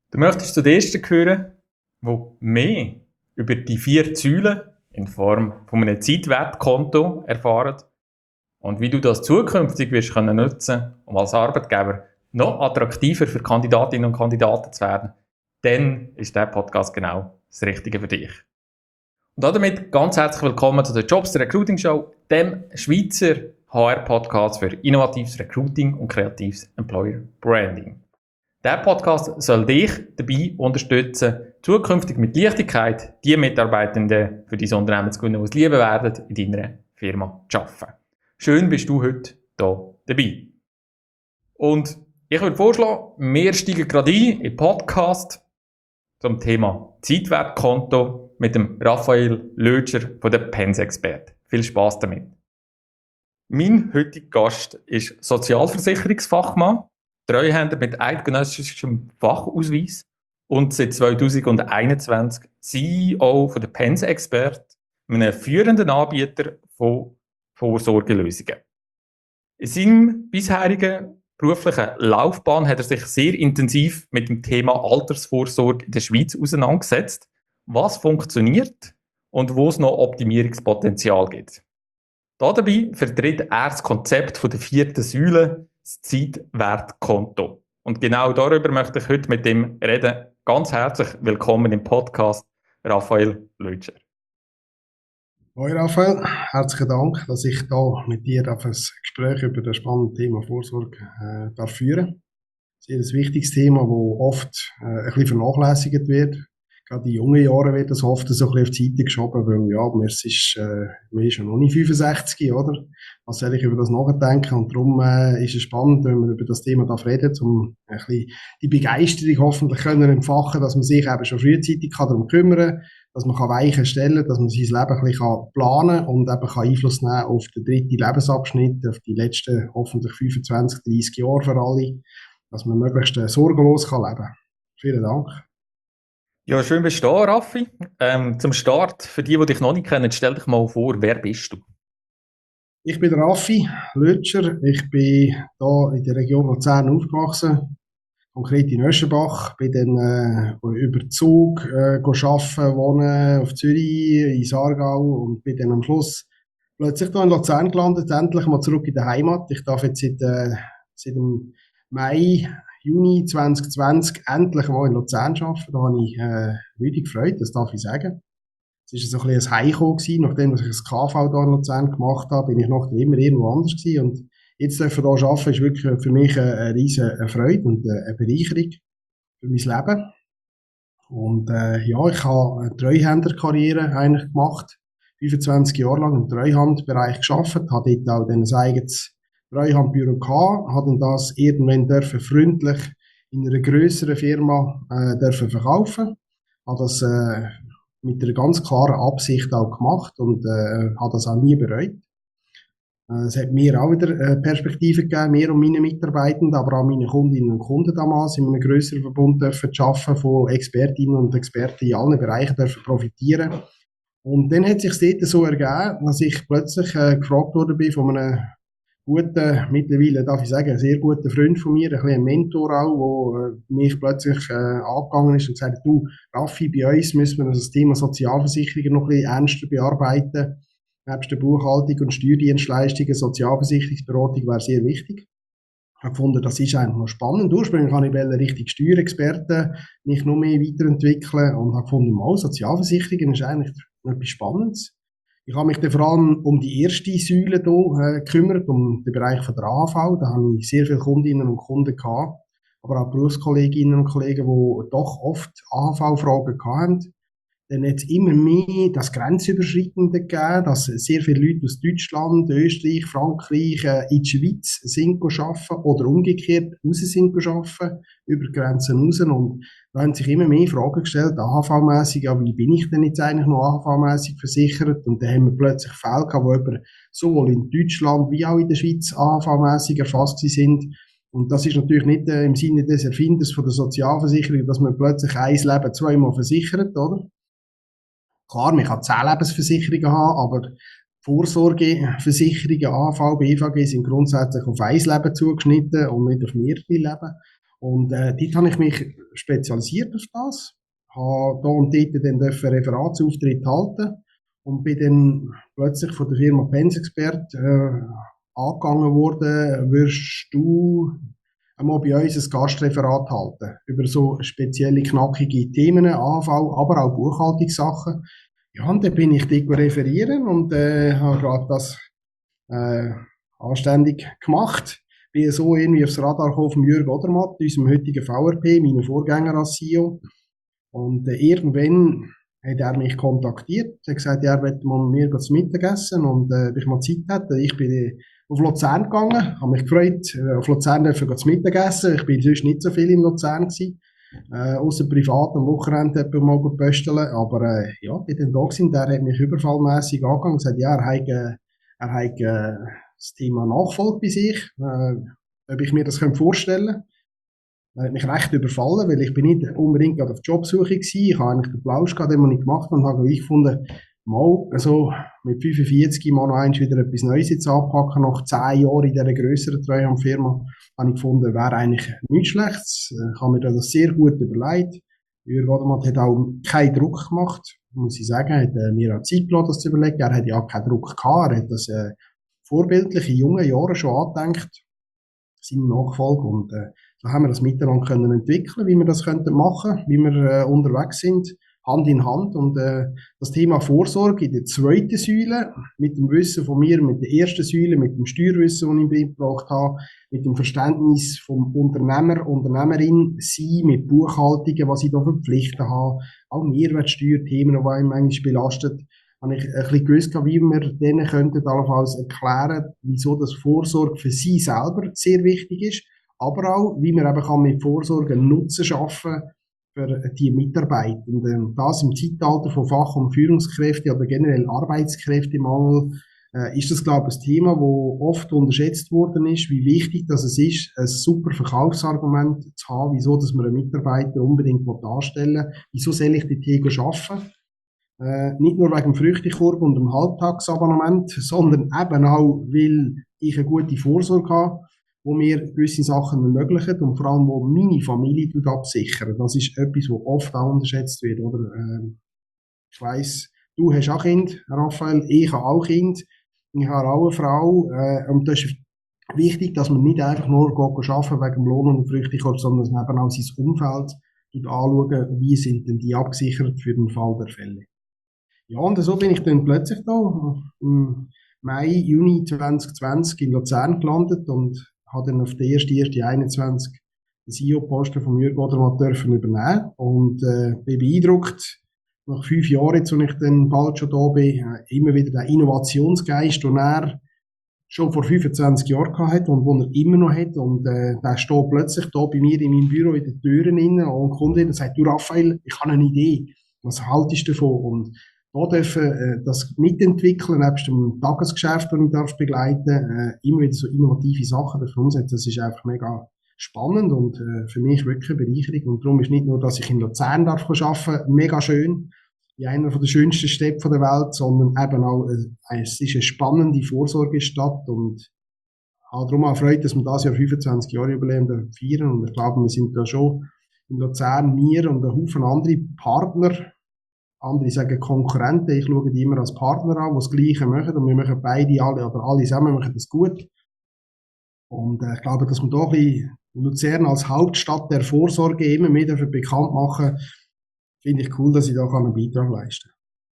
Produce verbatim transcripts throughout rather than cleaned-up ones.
Du möchtest zu den Ersten hören, die mehr über die vier Säulen in Form von einem Zeitwertkonto erfahren und wie du das zukünftig wirst können nutzen, um als Arbeitgeber noch attraktiver für Kandidatinnen und Kandidaten zu werden, dann ist der Podcast genau das Richtige für dich. Und damit ganz herzlich willkommen zu der Jobs der Recruiting Show, dem Schweizer H R-Podcast für innovatives Recruiting und kreatives Employer Branding. Der Podcast soll dich dabei unterstützen, zukünftig mit Leichtigkeit die Mitarbeitenden für dein Unternehmen zu gewinnen, die es lieben werden, in deiner Firma zu arbeiten. Schön bist du heute hier dabei. Und ich würde vorschlagen, wir steigen gerade ein in den Podcast zum Thema Zeitwertkonto mit dem Raphael Lötscher von der Pensexpert. Viel Spass damit. Mein heutiger Gast ist Sozialversicherungsfachmann, Treuhänder mit eidgenössischem Fachausweis und seit zweitausendeinundzwanzig C E O von der Pensexpert, einem führenden Anbieter von Vorsorgelösungen. In seinem bisherigen beruflichen Laufbahn hat er sich sehr intensiv mit dem Thema Altersvorsorge in der Schweiz auseinandergesetzt, was funktioniert und wo es noch Optimierungspotenzial gibt. Dabei vertritt er das Konzept von der vierten Säule, das Zeitwertkonto. Und genau darüber möchte ich heute mit ihm reden. Ganz herzlich willkommen im Podcast, Raphael Lötscher. Hoi Raphael, herzlichen Dank, dass ich da mit dir auf ein Gespräch über das spannende Thema Vorsorge äh, darf führen. Sehr ein wichtiges Thema, das oft äh, ein bisschen vernachlässigt wird. Gerade in jungen Jahren wird das oft so ein bisschen auf die Seite geschoben, weil ja, man ist, äh, man ist ja noch nicht fünfundsechzig, oder? Was soll ich über das nachdenken? Und darum äh, ist es spannend, wenn wir über das Thema darf reden, um ein bisschen die Begeisterung hoffentlich können entfachen, dass man sich eben schon frühzeitig kann darum kümmern, dass man Weichen stellen kann, dass man sein Leben ein bisschen planen kann und eben kann Einfluss nehmen auf den dritten Lebensabschnitt, auf die letzten hoffentlich fünfundzwanzig, dreissig Jahre für alle, dass man möglichst äh, sorgenlos kann leben kann. Vielen Dank. Ja, schön bist du da, Raffi. Ähm, zum Start, für die, die dich noch nicht kennen, stell dich mal vor, wer bist du? Ich bin der Raffi Lötscher. Ich bin hier in der Region Luzern aufgewachsen, konkret in Öschenbach. Bin dann äh, über Zug äh, arbeiten, wohnen auf Zürich, in Aargau und bin dann am Schluss plötzlich hier in Luzern gelandet, endlich mal zurück in der Heimat. Ich darf jetzt seit, äh, seit dem Mai, Juni zwanzig zwanzig endlich mal in Luzern arbeiten. Da habe ich äh, richtig gefreut, das darf ich sagen. Es war so ein bisschen ein Heimkommen gewesen. Nachdem ich das K V hier in Luzern gemacht habe, bin ich noch immer irgendwo anders gewesen. Und jetzt dürfen hier arbeiten, ist wirklich für mich eine, eine riesige Freude und eine Bereicherung für mein Leben. Und äh, ja, ich habe eine Treuhänderkarriere eigentlich gemacht. fünfundzwanzig Jahre lang im Treuhandbereich gearbeitet, habe dort auch dann ein eigenes Treuhandbüro gehabt, habe dann das irgendwann dürfen freundlich in einer grösseren Firma äh, dürfen verkaufen. Habe das äh, mit einer ganz klaren Absicht auch gemacht und äh, habe das auch nie bereut. Äh, es hat mir auch wieder äh, Perspektive gegeben, mir und meinen Mitarbeitenden, aber auch meinen Kundinnen und Kunden damals in einem grösseren Verbund dürfen arbeiten, von Expertinnen und Experten in allen Bereichen dürfen profitieren. Und dann hat sich dort so ergeben, dass ich plötzlich äh, gefragt worden bin von einem guten, mittlerweile darf ich sagen, sehr guter Freund von mir, ein, ein Mentor auch, der äh, mich plötzlich äh, angegangen ist und gesagt hat, du, Raffi, bei uns müssen wir das Thema Sozialversicherung noch ein bisschen ernster bearbeiten. Nebst der Buchhaltung und Steuerdienstleistungen, Sozialversicherungsberatung wäre sehr wichtig. Ich habe gefunden, das ist eigentlich noch spannend. Ursprünglich habe ich richtig Steuerexperten mich noch mehr weiterentwickeln und habe gefunden, mal, Sozialversicherungen ist eigentlich etwas Spannendes. Ich habe mich dann vor allem um die erste Säule hier äh, gekümmert, um den Bereich von der A H V. Da habe ich sehr viele Kundinnen und Kunden gehabt, aber auch Berufskolleginnen und Kollegen, die doch oft A H V-Fragen hatten. Dann hat es immer mehr das Grenzüberschreitende gegeben, dass sehr viele Leute aus Deutschland, Österreich, Frankreich äh, in die Schweiz sind arbeiten oder umgekehrt raus sind arbeiten, über die Grenzen raus. Und da haben sich immer mehr Fragen gestellt, A H V-mässig, ja, wie bin ich denn jetzt eigentlich noch A H V-mässig versichert? Und dann haben wir plötzlich Fälle gehabt, wo jemand sowohl in Deutschland wie auch in der Schweiz A H V-mässig erfasst sind. Und das ist natürlich nicht äh, im Sinne des Erfinders von der Sozialversicherung, dass man plötzlich ein Leben zweimal versichert, oder? Klar, man kann zehn Lebensversicherungen haben, aber Vorsorgeversicherungen, A H V, B V G sind grundsätzlich auf ein Leben zugeschnitten und nicht auf mehrere Leben. Und äh, dort habe ich mich spezialisiert auf das, habe da und dort dann dürfen Referatsauftritte halten und bin dann plötzlich von der Firma Pensexpert äh, angegangen worden, wirst du einmal bei uns ein Gastreferat halten über so spezielle knackige Themen, A V, aber auch Buchhaltungssachen. Ja, und dann bin ich dort referieren und äh, habe gerade das äh, anständig gemacht. Bin so irgendwie aufs Radar gekommen von Jürg Odermatt, unserem heutigen V R P, meinem Vorgänger als C E O. Und äh, irgendwann hat er mich kontaktiert, hat gesagt, ja, er möchte mal mit mir zu Mittagessen und äh, ob ich mal Zeit hätte. Ich bin äh, auf Luzern gegangen, habe mich gefreut, äh, auf Luzern dürfen zu Mittagessen. Ich bin sonst nicht so viel in Luzern gewesen, äh, außer privat am Wochenende etwa mal pösteln. Aber äh, ja, bin dann da gewesen, der hat mich überfallmässig angegangen und gesagt, ja, er hat, äh, er hat äh, das Thema Nachfolge bei sich, äh, ob ich mir das vorstellen könnte. Er hat mich recht überfallen, weil ich bin nicht unbedingt gerade auf Jobsuche gewesen. Ich habe eigentlich den Plausch gehabt, den ich gemacht habe, und habe ich gefunden, mal, also mit fünfundvierzig mal noch eins wieder etwas Neues jetzt anpacken, nach zehn Jahren in dieser grösseren Treuhandfirma, habe ich gefunden, wäre eigentlich nichts Schlechtes. Ich habe mir das sehr gut überlegt. Jürg Odermatt hat auch keinen Druck gemacht, muss ich sagen. Er hat äh, mir auch Zeit gelassen, das zu überlegen. Er hat ja auch keinen Druck gehabt. Er hat das äh, vorbildlich in jungen Jahren schon angedenkt, seine Nachfolge. Und äh, so haben wir das miteinander können entwickeln, wie wir das könnten machen, wie wir äh, unterwegs sind, Hand in Hand. Und äh, das Thema Vorsorge in der zweiten Säule, mit dem Wissen von mir, mit der ersten Säule, mit dem Steuerwissen, das ich mitgebracht habe, mit dem Verständnis vom Unternehmer, Unternehmerin sein, mit Buchhaltungen, was ich da für Pflichten habe, auch Mehrwertsteuerthemen, die einen manchmal belastet, habe ich ein bisschen gewusst, wie wir denen könnten allenfalls erklären, wieso das Vorsorge für sie selber sehr wichtig ist, aber auch, wie man eben kann mit Vorsorge einen Nutzen schaffen für die Mitarbeitenden. Das im Zeitalter von Fach- und Führungskräften oder generell Arbeitskräftemangel äh, ist das, glaube ich, ein Thema, das oft unterschätzt worden ist, wie wichtig dass es ist, ein super Verkaufsargument zu haben, wieso dass man einen Mitarbeiter unbedingt anstellen will, wieso soll ich die Theo arbeiten. Äh, nicht nur wegen dem Früchtekorb und dem Halbtagsabonnement, sondern eben auch, weil ich eine gute Vorsorge habe, wo mir gewisse Sachen ermöglichen und vor allem, wo meine Familie absichern. Das ist etwas, was oft auch unterschätzt wird, oder? Äh, ich weiss, du hast auch Kind, Raphael, ich habe auch Kind, ich habe auch eine Frau, äh, und das ist wichtig, dass man nicht einfach nur arbeiten wegen dem Lohn und dem Früchtekorb, sondern dass man eben auch sein Umfeld anschauen, wie sind denn die abgesichert für den Fall der Fälle. Ja, und so bin ich dann plötzlich da im Mai, Juni zwanzig zwanzig in Luzern gelandet und habe dann auf den ersten ersten einundzwanzig den C E O-Posten von Jürg Odermatt dürfen übernehmen und äh, bin beeindruckt, nach fünf Jahren, jetzt, als ich dann bald schon da bin, äh, immer wieder der Innovationsgeist, den er schon vor fünfundzwanzig Jahren hatte und den er immer noch hat. Und äh, der steht plötzlich da bei mir in meinem Büro in den Türen innen und kommt hin und sagt, du Raphael, ich habe eine Idee, was haltest du davon? Und da dürfen äh, das mitentwickeln, nebst dem Tagesgeschäft, das ich darf begleiten, äh, immer wieder so innovative Sachen dafür umsetzen. Das ist einfach mega spannend und äh, für mich wirklich eine Bereicherung. Und darum ist nicht nur, dass ich in Luzern darf arbeiten, mega schön, in einer der schönsten Städte der Welt, sondern eben auch, äh, es ist eine spannende Vorsorgestadt und habe darum auch Freude, dass wir das Jahr fünfundzwanzig Jahre Jubiläum feiern. Und ich glaube, wir sind da schon in Luzern, wir und ein Haufen andere Partner. Andere sagen Konkurrenten, ich schaue die immer als Partner an, die das Gleiche machen und wir machen beide, alle oder alle zusammen machen das gut. Und äh, ich glaube, dass wir da ein bisschen Luzern als Hauptstadt der Vorsorge immer mehr dafür bekannt machen, finde ich cool, dass ich da einen Beitrag leisten kann.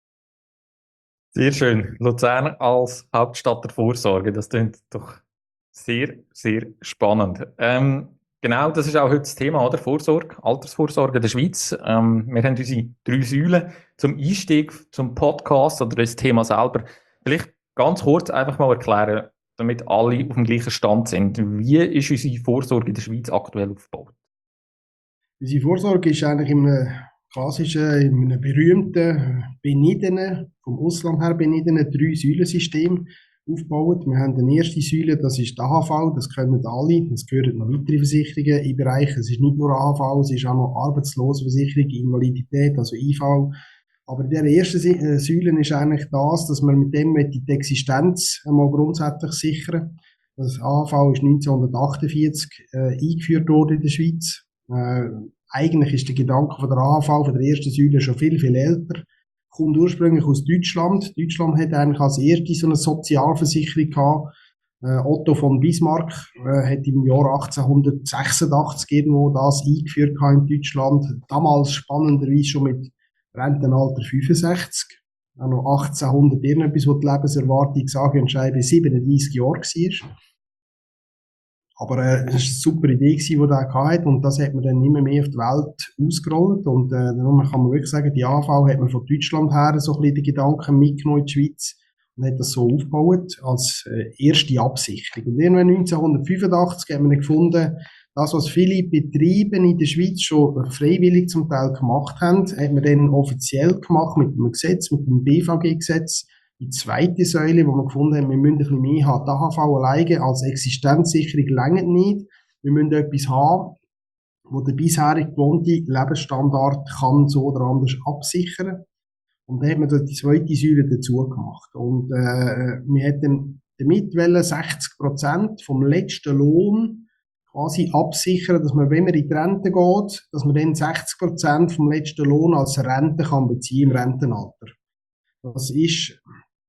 Sehr schön. Luzern als Hauptstadt der Vorsorge, das klingt doch sehr, sehr spannend. Ähm, Genau, das ist auch heute das Thema, oder? Vorsorge, Altersvorsorge in der Schweiz. Ähm, wir haben unsere drei Säulen zum Einstieg zum Podcast oder das Thema selber. Vielleicht ganz kurz einfach mal erklären, damit alle auf dem gleichen Stand sind. Wie ist unsere Vorsorge in der Schweiz aktuell aufgebaut? Unsere Vorsorge ist eigentlich in einem klassischen, in einem berühmten, benidenen, vom Ausland her benidenen Drei-Säulen-System aufgebaut. Wir haben die erste Säule, das ist die A H V, das kennen alle, es gehören noch weitere Versicherungen im Bereich, es ist nicht nur A H V, es ist auch noch Arbeitslosenversicherung, Invalidität, also I V. Aber in der ersten Säule ist eigentlich das, dass man mit dem die Existenz einmal grundsätzlich sichern. Das A H V ist neunzehnhundertachtundvierzig äh, eingeführt worden in der Schweiz. Äh, eigentlich ist der Gedanke von der A H V, von der ersten Säule, schon viel, viel älter. Kommt ursprünglich aus Deutschland. Deutschland hat eigentlich als erste so eine Sozialversicherung gehabt. Äh, Otto von Bismarck äh, hat im Jahr achtzehnhundertsechsundachtzig irgendwo das eingeführt in Deutschland. Damals spannenderweise schon mit Rentenalter fünfundsechzig. Auch noch achtzehnhundert irgendetwas, wo die Lebenserwartung, sage und schreibe, siebenunddreißig Jahre war. Aber äh, es war eine super Idee, die er hatte, und das hat man dann immer mehr auf die Welt ausgerollt. Und äh, darum kann man wirklich sagen, die A H V hat man von Deutschland her so ein bisschen die Gedanken mitgenommen in die Schweiz und hat das so aufgebaut als äh, erste Absicherung. Und irgendwann neunzehnhundertfünfundachtzig hat man dann gefunden, das, was viele Betriebe in der Schweiz schon freiwillig zum Teil gemacht haben, hat man dann offiziell gemacht mit einem Gesetz, mit dem B V G-Gesetz. Die zweite Säule, wo wir gefunden haben, wir müssen ein bisschen mehr haben. Die A H V alleine als Existenzsicherung reicht nicht. Wir müssen etwas haben, wo der bisherig gewohnte Lebensstandard kann so oder anders absichern. Und da hat man die zweite Säule dazu gemacht. Und äh, wir hätten damit sechzig Prozent vom letzten Lohn quasi absichern, dass man, wenn man in die Rente geht, dass man dann sechzig Prozent vom letzten Lohn als Rente kann beziehen im Rentenalter. Das ist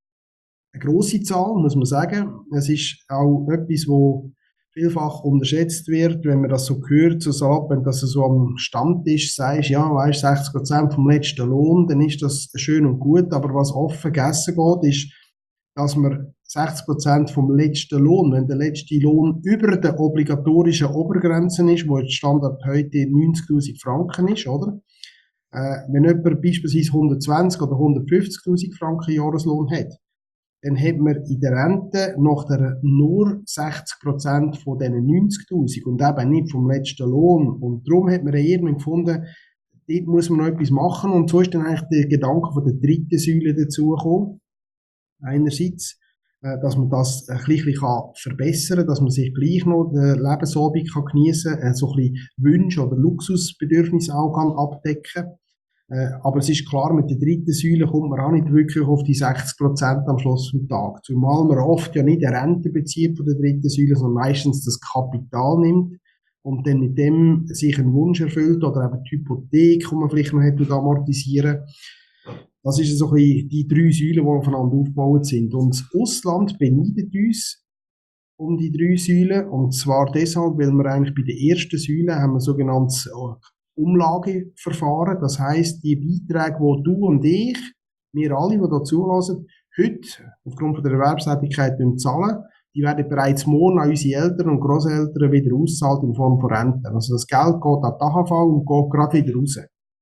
eine grosse Zahl, muss man sagen. Es ist auch etwas, wo vielfach unterschätzt wird, wenn man das so hört, so sagt, wenn das so am Stammtisch sagst, ja, weißt, sechzig Prozent vom letzten Lohn, dann ist das schön und gut, aber was oft vergessen geht, ist, dass man sechzig Prozent vom letzten Lohn, wenn der letzte Lohn über der obligatorischen Obergrenze ist, wo jetzt Standard heute neunzigtausend Franken ist, oder? Äh, wenn jemand beispielsweise hundertzwanzig oder hundertfünfzigtausend Franken Jahreslohn hat, dann hat man in der Rente nach der nur sechzig Prozent von diesen neunzigtausend und eben nicht vom letzten Lohn. Und darum hat man irgendwann gefunden, dort muss man noch etwas machen. Und so ist dann eigentlich der Gedanke von der dritten Säule dazugekommen. Einerseits, äh, dass man das ein bisschen kann verbessern kann, dass man sich gleich noch den Lebensabend kann geniessen kann, äh, so ein bisschen Wünsche oder Luxusbedürfnisse auch kann abdecken. Äh, aber es ist klar, mit der dritten Säule kommt man auch nicht wirklich auf die sechzig Prozent am Schluss vom Tag. Zumal man oft ja nicht eine Rente bezieht von der dritten Säule, sondern meistens das Kapital nimmt und dann mit dem sich einen Wunsch erfüllt oder eben die Hypothek, die man vielleicht noch hätte amortisieren. Das ist so ein bisschen die drei Säulen, die aufeinander aufgebaut sind. Und das Ausland beneidet uns um die drei Säulen. Und zwar deshalb, weil wir eigentlich bei der ersten Säule haben wir sogenanntes Umlageverfahren. Das heisst, die Beiträge, die du und ich, wir alle, die da zuhören, heute aufgrund der Erwerbstätigkeit zahlen, die werden bereits morgen an unsere Eltern und Grosseltern wieder auszahlt in Form von Renten. Also das Geld geht an die A H V und geht gerade wieder raus.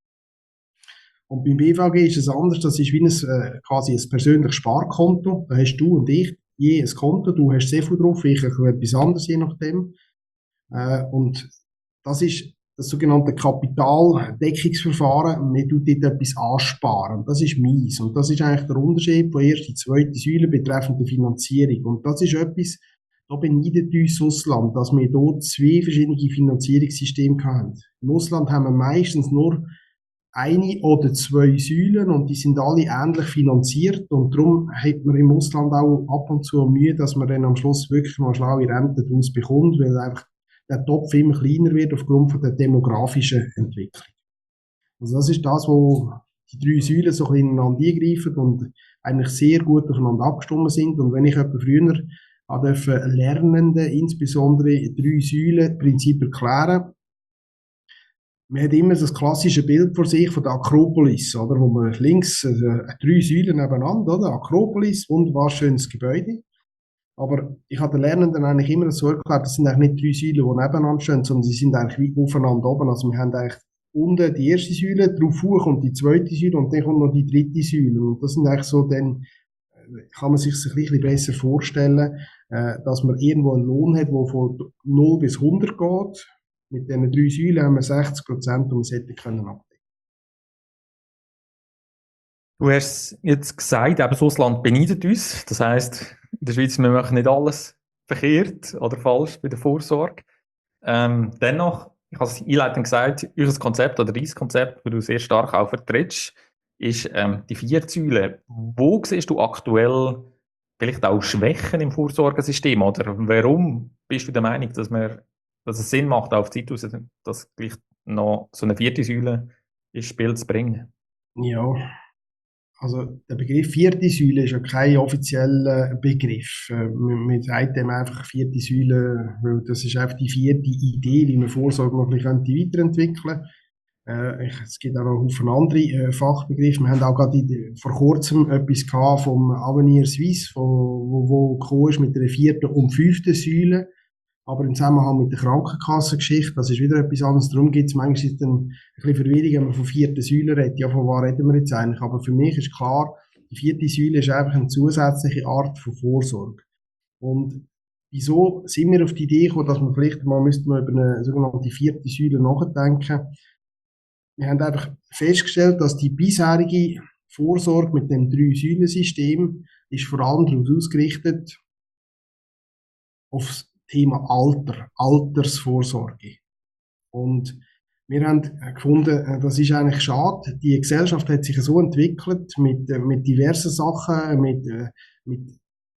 Und beim B V G ist es anders. Das ist wie ein, äh, quasi ein persönliches Sparkonto. Da hast du und ich je ein Konto. Du hast sehr viel drauf, ich etwas anderes, je nachdem. Äh, und das ist das sogenannte Kapitaldeckungsverfahren. Man tut dort etwas ansparen. Und das ist mies. Und das ist eigentlich der Unterschied von erster und zweiter Säule betreffend der Finanzierung. Und das ist etwas, da beneidet uns das Ausland, dass wir dort zwei verschiedene Finanzierungssysteme haben. Im Ausland haben wir meistens nur eine oder zwei Säulen und die sind alle ähnlich finanziert und darum hat man im Ausland auch ab und zu Mühe, dass man dann am Schluss wirklich mal schlaue Rente daraus bekommt, weil einfach der Topf immer kleiner wird aufgrund von der demografischen Entwicklung. Also das ist das, wo die drei Säulen so ein bisschen ineinander eingreifen und eigentlich sehr gut aufeinander abgestimmt sind. Und wenn ich etwa früher durfte Lernenden insbesondere drei Säulen Prinzip erklären, man hat immer das klassische Bild vor sich von der Akropolis, oder? Wo man links äh, drei Säulen nebeneinander, oder? Akropolis, wunderbar schönes Gebäude. Aber ich habe den Lernenden eigentlich immer so erklärt, das sind eigentlich nicht drei Säulen, die nebeneinander stehen, sondern sie sind eigentlich wie aufeinander oben. Also wir haben eigentlich unten die erste Säule, drauf hoch kommt die zweite Säule und dann kommt noch die dritte Säule. Und das sind eigentlich so dann, kann man sich ein bisschen besser vorstellen, äh, dass man irgendwo einen Lohn hat, der von null bis hundert geht. Mit diesen drei Säulen haben wir sechzig Prozent, um es hätte können abdecken. Du hast jetzt gesagt, eben das Ausland beneidet uns. Das heisst, in der Schweiz, wir machen nicht alles verkehrt oder falsch bei der Vorsorge. Ähm, dennoch, ich habe es einleitend gesagt, unser Konzept oder dein Konzept, das du sehr stark auch vertrittst, ist ähm, die vier Säulen. Wo siehst du aktuell vielleicht auch Schwächen im Vorsorgesystem? Oder warum bist du der Meinung, dass, man, dass es Sinn macht, auf Zeit raus, das gleich noch so eine vierte Säule ins Spiel zu bringen? Ja, also der Begriff vierte Säule ist ja kein offizieller Begriff. Äh, Man, man sagt dem einfach vierte Säule, weil das ist einfach die vierte Idee, wie man Vorsorge noch ein bisschen könnte weiterentwickeln könnte. Äh, ich- es gibt auch noch Haufen andere äh, Fachbegriffe. Wir haben auch gerade in, vor kurzem etwas gehabt vom Avenir Suisse, wo, wo, wo gekommen ist mit der vierten und fünften Säule. Aber im Zusammenhang mit der Krankenkassengeschichte, das ist wieder etwas anderes. Darum gibt es manchmal ist dann ein bisschen Verwirrung, wenn man von vierten Säule redet. Ja, von was reden wir jetzt eigentlich? Aber für mich ist klar, die vierte Säule ist einfach eine zusätzliche Art von Vorsorge. Und wieso sind wir auf die Idee gekommen, dass man vielleicht mal müsste man über eine sogenannte vierte Säule nachdenken? Wir haben einfach festgestellt, dass die bisherige Vorsorge mit dem Drei-Säulen-System ist vor allem darauf ausgerichtet, aufs Thema Alter, Altersvorsorge. Und wir haben gefunden, äh, das ist eigentlich schade. Die Gesellschaft hat sich so entwickelt mit, äh, mit diversen Sachen, mit, äh, mit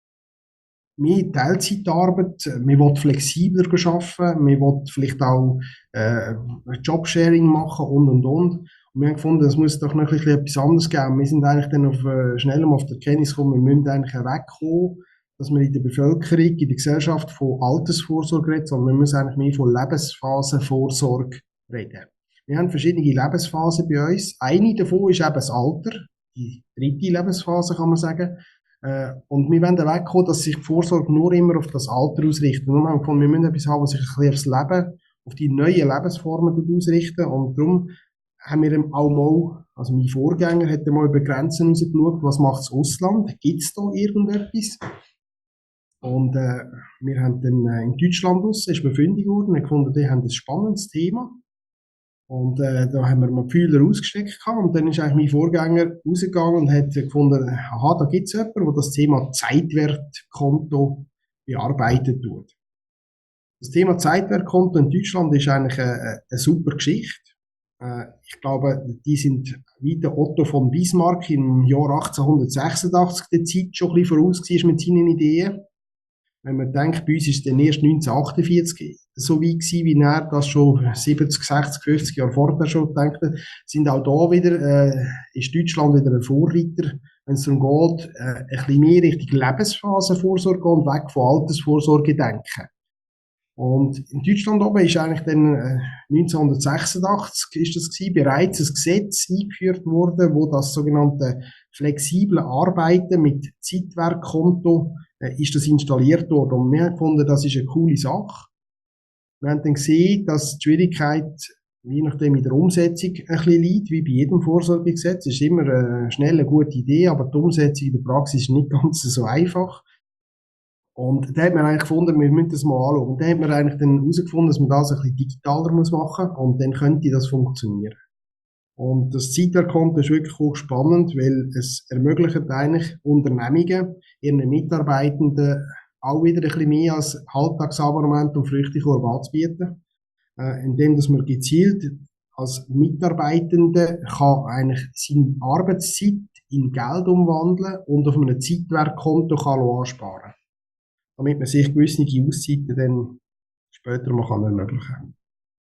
mehr Teilzeitarbeit. Man will flexibler arbeiten, man will vielleicht auch äh, Jobsharing machen und und und. Und wir haben gefunden, es muss doch noch ein bisschen etwas anderes geben. Wir sind eigentlich dann auf, äh, schnell mal auf die Erkenntnis gekommen, wir müssen eigentlich wegkommen, dass man in der Bevölkerung, in der Gesellschaft von Altersvorsorge redet, sondern wir müssen eigentlich mehr von Lebensphasenvorsorge reden. Wir haben verschiedene Lebensphasen bei uns. Eine davon ist eben das Alter, die dritte Lebensphase kann man sagen. Äh, und wir wollen wegkommen, dass sich die Vorsorge nur immer auf das Alter ausrichtet. Und wir haben gefunden, wir müssen etwas haben, was sich ein bisschen aufs Leben, auf die neuen Lebensformen ausrichten. Und darum haben wir auch mal, also mein Vorgänger hat mal über Grenzen rausgeschaut, was macht das Ausland? Gibt es da irgendetwas? Und äh, wir haben dann äh, in Deutschland raus, ist befündigt worden, und gefunden, die haben ein spannendes Thema. Und äh, da haben wir mal die Fühler ausgesteckt gehabt, und dann ist eigentlich mein Vorgänger rausgegangen und hat gefunden, aha, da gibt es jemanden, der das Thema Zeitwertkonto bearbeitet tut. Das Thema Zeitwertkonto in Deutschland ist eigentlich eine, eine super Geschichte. Äh, ich glaube, die sind wie der Otto von Bismarck im Jahr achtzehnhundertsechsundachtzig der Zeit schon ein bisschen voraus war mit seinen Ideen. Wenn man denkt, bei uns ist es dann erst neunzehnhundertachtundvierzig so weit gewesen, wie er das schon siebzig, sechzig, fünfzig Jahre vorher schon gedacht hat, sind auch da wieder, äh, ist Deutschland wieder ein Vorreiter, wenn es darum geht, äh, ein bisschen mehr Richtung Lebensphasenvorsorge und weg von Altersvorsorge denken. Und in Deutschland oben ist eigentlich dann äh, neunzehnhundertsechsundachtzig ist das gewesen, bereits ein Gesetz eingeführt worden, wo das sogenannte flexible Arbeiten mit Zeitwerkkonto äh, ist das installiert worden. Und wir haben gefunden, das ist eine coole Sache. Wir haben dann gesehen, dass die Schwierigkeit, je nachdem in der Umsetzung, ein bisschen liegt, wie bei jedem Vorsorgegesetz. Es ist immer eine schnell eine gute Idee, aber die Umsetzung in der Praxis ist nicht ganz so einfach. Und da hat man eigentlich gefunden, wir müssen das mal anschauen. Und da hat man eigentlich dann herausgefunden, dass man das ein bisschen digitaler muss machen muss, und dann könnte das funktionieren. Und das Zeitwertkonto ist wirklich hochspannend, weil es ermöglicht eigentlich Unternehmungen, ihren Mitarbeitenden auch wieder ein bisschen mehr als Halbtagsabonnement und Früchtekorb anzubieten, äh, indem dass man gezielt als Mitarbeitende kann eigentlich seine Arbeitszeit in Geld umwandeln und auf einem Zeitwertkonto kann ansparen, damit man sich gewisse Auszeiten dann später mal kann ermöglichen kann.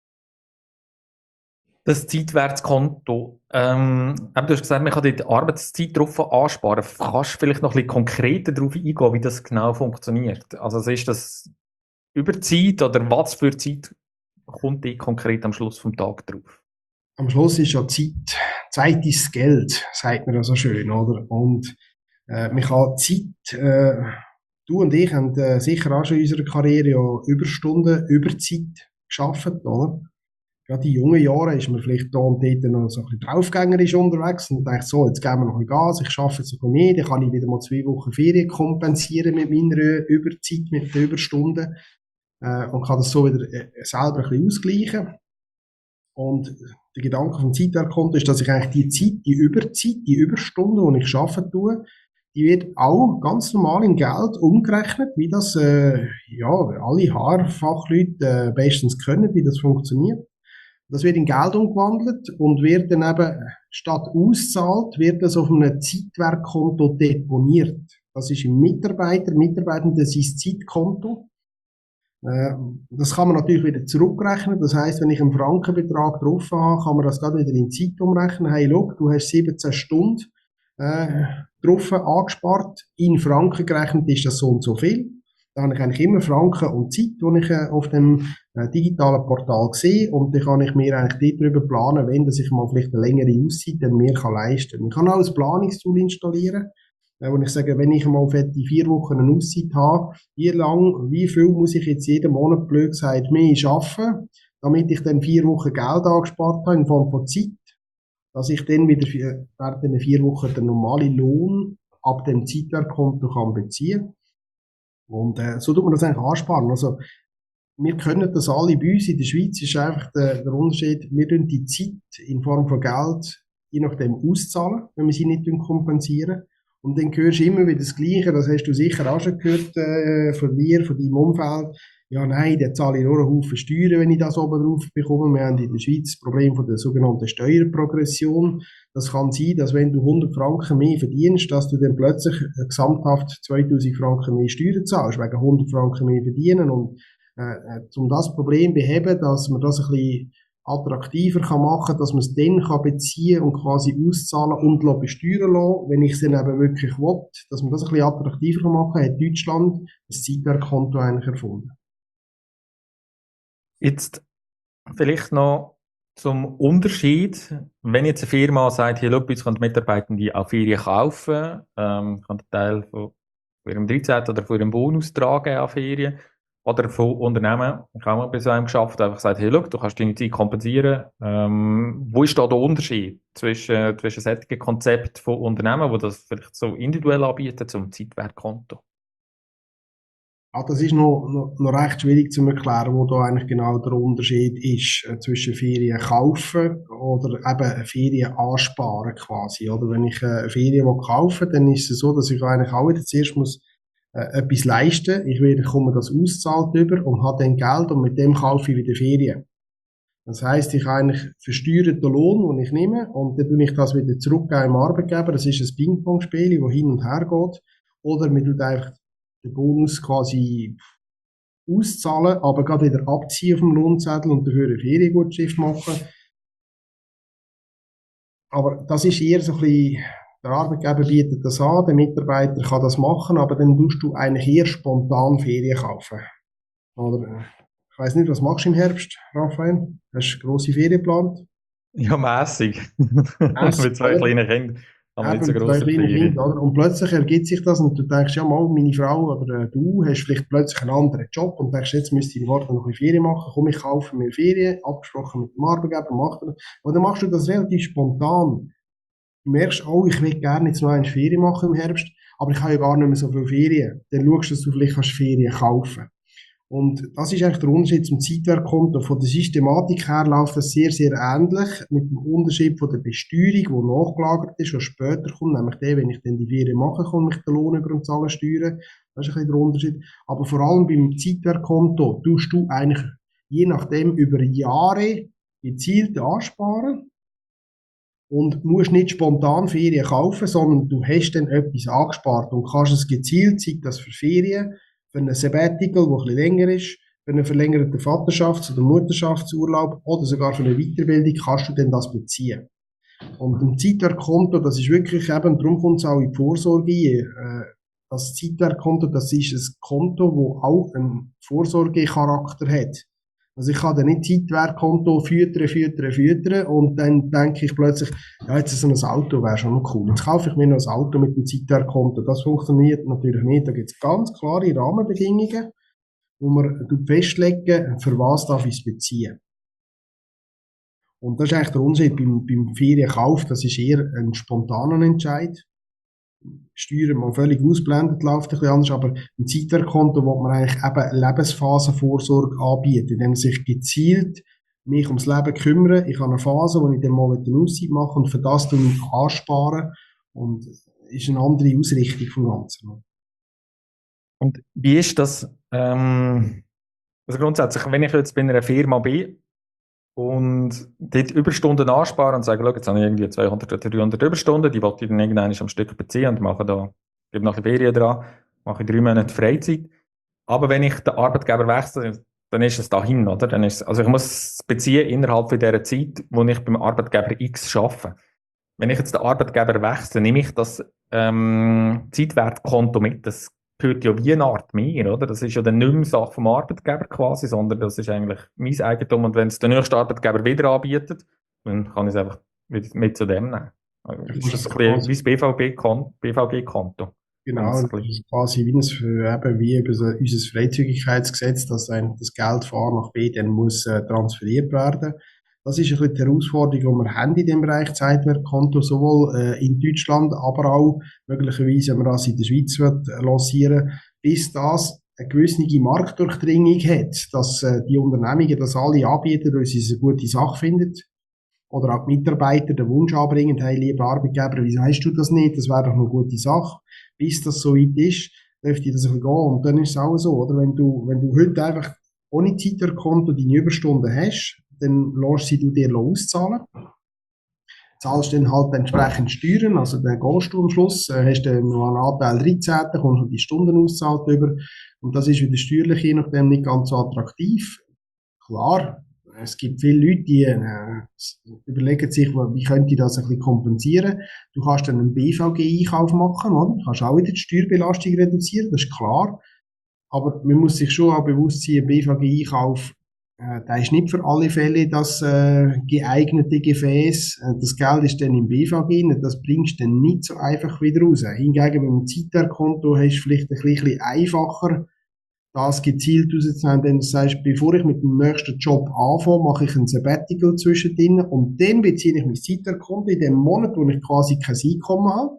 Das Zeitwertkonto, ähm, eben, du hast gesagt, man kann dort die Arbeitszeit drauf ansparen. Kannst du vielleicht noch ein bisschen konkreter darauf eingehen, wie das genau funktioniert? Also ist das über Zeit oder was für Zeit kommt die konkret am Schluss vom Tag drauf? Am Schluss ist ja Zeit, Zeit ist Geld, sagt man ja so schön, oder? Und äh, man kann Zeit, äh, du und ich haben äh, sicher auch schon in unserer Karriere ja Überstunden, Überzeit geschafft, oder? Gerade in jungen Jahren ist man vielleicht da und dort noch so ein bisschen draufgängerisch unterwegs und denkt so, jetzt geben wir noch ein bisschen Gas, ich arbeite jetzt noch mehr, dann kann ich wieder mal zwei Wochen Ferien kompensieren mit meiner Überzeit, mit den Überstunden, äh, und kann das so wieder äh, selber ein bisschen ausgleichen. Und der Gedanke vom Zeitwertkonto ist, dass ich eigentlich die Zeit, die Überzeit, die Überstunden, die ich arbeiten tue, die wird auch ganz normal in Geld umgerechnet, wie das äh, ja alle H R-Fachleute äh, bestens können, wie das funktioniert. Das wird in Geld umgewandelt und wird dann eben statt auszahlt, wird das auf einem Zeitwertkonto deponiert. Das ist im Mitarbeiter, Mitarbeitenden sein Zeitkonto. Äh, das kann man natürlich wieder zurückrechnen. Das heisst, wenn ich einen Frankenbetrag drauf habe, kann man das gerade wieder in Zeit umrechnen. Hey, look, du hast siebzehn Stunden äh, drauf angespart. In Franken gerechnet ist das so und so viel. Da habe ich eigentlich immer Franken und Zeit, die ich äh, auf dem äh, digitalen Portal sehe. Und dann kann ich mir eigentlich darüber planen, wenn dass ich mal vielleicht eine längere Auszeit dann mir kann leisten kann. Ich kann auch ein Planungstool installieren, äh, wo ich sage, wenn ich mal für die vier Wochen eine Auszeit habe, wie lang, wie viel muss ich jetzt jeden Monat, blöd gesagt, mehr arbeiten, damit ich dann vier Wochen Geld angespart habe in Form von Zeit, dass ich dann wieder für, während den vier Wochen den normalen Lohn ab dem Zeitwertkonto kann beziehen. Und äh, so tut man das eigentlich ansparen. Also, wir können das alle bei uns in der Schweiz, ist einfach der, der Unterschied, wir tun die Zeit in Form von Geld je nachdem auszahlen, wenn wir sie nicht kompensieren. Und dann hörst du immer wieder das Gleiche, das hast du sicher auch schon gehört äh, von dir, von deinem Umfeld. Ja, nein, dann zahle ich nur einen Haufen Steuern, wenn ich das oben drauf bekomme. Wir haben in der Schweiz das Problem von der sogenannten Steuerprogression. Das kann sein, dass wenn du hundert Franken mehr verdienst, dass du dann plötzlich gesamthaft zweitausend Franken mehr Steuern zahlst, wegen hundert Franken mehr verdienen. Und äh, um das Problem zu beheben, dass man das ein bisschen attraktiver kann machen, dass man es dann kann beziehen und quasi auszahlen und besteuern lassen, wenn ich es dann eben wirklich will, dass man das ein bisschen attraktiver machen kann, hat Deutschland das Zeitwertkonto eigentlich erfunden. Jetzt vielleicht noch zum Unterschied, wenn jetzt eine Firma sagt, hier, schau, bei uns können die Mitarbeitenden auch Ferien kaufen, ähm, kann einen Teil von ihrem dreizehnten oder von ihrem Bonus tragen an Ferien, oder von Unternehmen, ich habe mal bei so einem geschafft, einfach gesagt, hey, schau, du kannst deine Zeit kompensieren. Ähm, wo ist da der Unterschied zwischen, zwischen solchen Konzepten von Unternehmen, die das vielleicht so individuell anbieten, zum Zeitwertkonto? Ah, das ist noch, noch, noch recht schwierig zu erklären, wo da eigentlich genau der Unterschied ist äh, zwischen Ferien kaufen oder eben Ferien ansparen quasi. Oder wenn ich äh, eine Ferien kaufe, dann ist es so, dass ich eigentlich auch wieder zuerst muss äh, etwas leisten. Ich will, komme das auszahlt über und habe dann Geld und mit dem kaufe ich wieder Ferien. Das heisst, ich habe eigentlich versteuerten Lohn, den ich nehme, und dann tue ich das wieder zurückgeben im Arbeitgeber. Das ist ein Ping-Pong-Spiel, das hin und her geht. Oder man tut einfach den Bonus quasi auszahlen, aber gerade wieder abziehen vom Lohnzettel und dafür eine Feriengutschrift machen. Aber das ist eher so ein bisschen, der Arbeitgeber bietet das an, der Mitarbeiter kann das machen, aber dann tust du eigentlich eher spontan Ferien kaufen. Oder, ich weiss nicht, was machst du im Herbst, Raphael? Hast du grosse Ferien geplant? Ja, mässig. Mit zwei kleinen Kindern haben wir nicht so grosse Ferien. Und plötzlich ergibt sich das und du denkst, ja mal, meine Frau oder du hast vielleicht plötzlich einen anderen Job und denkst, jetzt müsste ich Worte noch ein bisschen Ferien machen, komm, ich kaufe mir Ferien, abgesprochen mit dem Arbeitgeber, mach das. Und dann machst du das relativ spontan. Du merkst, oh, ich will gerne jetzt noch eine Ferien machen im Herbst, aber ich habe ja gar nicht mehr so viele Ferien. Dann schaust du, dass du vielleicht kannst Ferien kaufen. Und das ist eigentlich der Unterschied zum Zeitwertkonto. Von der Systematik her läuft das sehr, sehr ähnlich, mit dem Unterschied von der Besteuerung, die nachgelagert ist, was später kommt, nämlich der, wenn ich dann die Ferien mache, komme ich den Lohn über und zahle Steuern. Das ist ein bisschen der Unterschied. Aber vor allem beim Zeitwertkonto tust du eigentlich je nachdem über Jahre gezielt ansparen und musst nicht spontan Ferien kaufen, sondern du hast dann etwas angespart und kannst es gezielt, sei das für Ferien, für einen Sabbatical, der ein bisschen länger ist, für einen verlängerten Vaterschafts- oder Mutterschaftsurlaub oder sogar für eine Weiterbildung kannst du dann das beziehen. Und ein Zeitwertkonto, das ist wirklich eben, darum kommt es auch in die Vorsorge, äh, das Zeitwertkonto, das ist ein Konto, das auch einen Vorsorgecharakter hat. Also ich kann dann nicht Zeitwertkonto füttern, füttern, füttern und dann denke ich plötzlich, ja, jetzt so ein Auto wäre schon noch cool. Jetzt kaufe ich mir noch ein Auto mit dem Zeitwertkonto. Das funktioniert natürlich nicht. Da gibt es ganz klare Rahmenbedingungen, wo man festlegen, für was darf ich es beziehen. Und das ist eigentlich der Unterschied beim, beim Ferienkauf. Das ist eher ein spontaner Entscheid. Steuern mal völlig ausblendet, läuft ein bisschen anders, aber ein Zeitwertkonto, wo man eigentlich eben Lebensphasenvorsorge anbietet, indem sich gezielt mich ums Leben kümmern. Ich habe eine Phase, wo ich dann mal eine Auszeit mache und für das dann mich ansparen und ist eine andere Ausrichtung vom Ganzen. Und wie ist das, ähm, also grundsätzlich, wenn ich jetzt bei einer Firma bin und dort Überstunden ansparen und sagen, schau, jetzt habe ich irgendwie zweihundert oder dreihundert Überstunden, die wollte ich dann irgendwann am Stück beziehen und mache da gebe noch ein bisschen Ferien dran, mache drei Monate Freizeit. Aber wenn ich den Arbeitgeber wechsle, dann ist es dahin, oder? Dann ist, also ich muss es beziehen innerhalb von dieser Zeit, wo ich beim Arbeitgeber X arbeite. Wenn ich jetzt den Arbeitgeber wechsle, nehme ich das ähm, Zeitwertkonto mit. Das gehört ja wie eine Art mir, oder? Das ist ja dann nicht mehr Sache vom Arbeitgeber quasi, sondern das ist eigentlich mein Eigentum. Und wenn es der nächste Arbeitgeber wieder anbietet, dann kann ich es einfach mit, mit zu dem nehmen. Also Ja, ist das das ist ein bisschen quasi, wie das B V G-Konto? genau, das ist quasi wie, ein, eben wie über so unser Freizügigkeitsgesetz, dass ein, das Geld von A nach B dann muss äh, transferiert werden. Das ist ein bisschen die Herausforderung, die wir haben in dem Bereich Zeitwertkonto, sowohl äh, in Deutschland, aber auch möglicherweise, wenn man das in der Schweiz wird, äh, lancieren, bis das eine gewisse Marktdurchdringung hat, dass äh, die Unternehmungen das alle anbieten, weil sie es eine gute Sache finden. Oder auch die Mitarbeiter den Wunsch anbringen, hey, lieber Arbeitgeber, wieso hast du das nicht? Das wäre doch eine gute Sache. Bis das so weit ist, dürfte das ein bisschen gehen. Und dann ist es auch so, oder? Wenn du, wenn du heute einfach ohne Zeitkonto deine Überstunden hast, dann lässt sie du dir auszahlen. Zahlst dann halt entsprechend Steuern, also dann gehst du am Schluss, äh, hast dann noch einen Anteil dreizehn, kommst du die Stunden auszahlt über. Und das ist wieder steuerlich je nachdem nicht ganz so attraktiv. Klar, es gibt viele Leute, die äh, überlegen sich, wie könnte ich das ein bisschen kompensieren. Du kannst dann einen B V G-Einkauf machen, oder? Du kannst auch wieder die Steuerbelastung reduzieren, das ist klar. Aber man muss sich schon auch bewusst sein, ein B V G-Einkauf, äh, der ist nicht für alle Fälle das äh, geeignete Gefäß. Äh, das Geld ist dann im B V G, das bringst du dann nicht so einfach wieder raus. Hingegen, wenn du ein Zeitwertkonto hast, vielleicht ein bisschen einfacher, das gezielt rauszunehmen, denn du sagst, bevor ich mit dem nächsten Job anfange, mache ich ein Sabbatical zwischendrin und dann beziehe ich mein Zeitwertkonto in dem Monat, wo ich quasi kein Einkommen habe,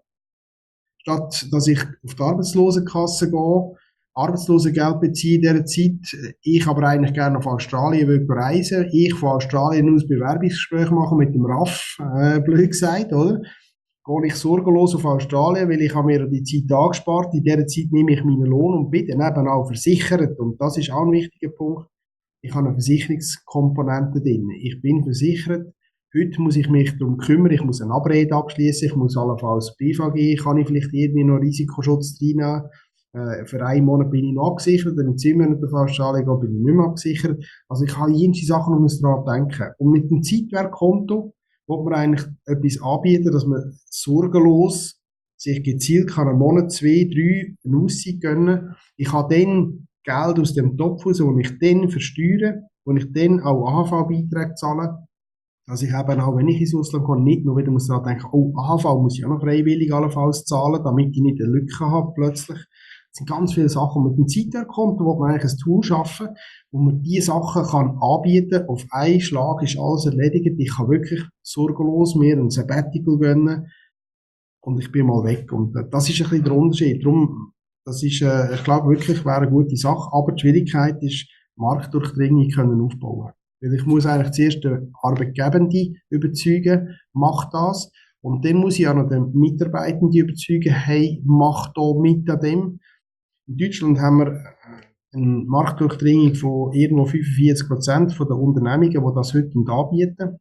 statt dass ich auf die Arbeitslosenkasse gehe, Arbeitslosengeld beziehe in dieser Zeit, ich aber eigentlich gerne auf Australien will reisen, ich von Australien aus Bewerbungsgespräche machen mit dem R A F, äh, blöd gesagt, oder? Gehe ich sorgenlos auf Australien, weil ich habe mir die Zeit angespart. In dieser Zeit nehme ich meinen Lohn und bin dann eben auch versichert. Und das ist auch ein wichtiger Punkt. Ich habe eine Versicherungskomponente drin. Ich bin versichert. Heute muss ich mich darum kümmern. Ich muss eine Abrede abschließen. Ich muss allenfalls B V G. Kann ich vielleicht irgendwie noch Risikoschutz reinnehmen? Äh, für einen Monat bin ich noch abgesichert. Dann in zehn Monaten auf Australien gehe, bin ich nicht mehr abgesichert. Also ich habe jede Sachen, um es daran denken. Und mit dem Zeitwertkonto wo man eigentlich etwas anbieten, dass man sorgenlos sich gezielt kann einen Monat, zwei, drei eine Auszeit gönnen. Ich habe dann Geld aus dem Topf raus, wo ich dann versteuere, wo ich dann auch A H V-Beiträge zahle, dass ich eben auch, wenn ich ins Ausland komme, nicht nur wieder muss daran denken, oh, A H V muss ich auch noch freiwillig allenfalls zahlen, damit ich nicht eine Lücke habe plötzlich. Es sind ganz viele Sachen. Mit dem Zeitwertkonto wo man eigentlich ein Tool schaffen, wo man diese Sachen kann anbieten. Auf einen Schlag ist alles erledigt. Ich kann wirklich sorgenlos mir ein Sabbatical gönnen und ich bin mal weg. Und das ist ein bisschen der Unterschied. Darum, das ist, äh, ich glaube wirklich, wäre eine gute Sache. Aber die Schwierigkeit ist, Marktdurchdringung können aufbauen. Weil ich muss eigentlich zuerst den Arbeitgebenden überzeugen, mach das. Und dann muss ich auch noch den Mitarbeitenden überzeugen, hey, mach da mit an dem. In Deutschland haben wir eine Marktdurchdringung von irgendwo fünfundvierzig Prozent der Unternehmungen, die das heute anbieten.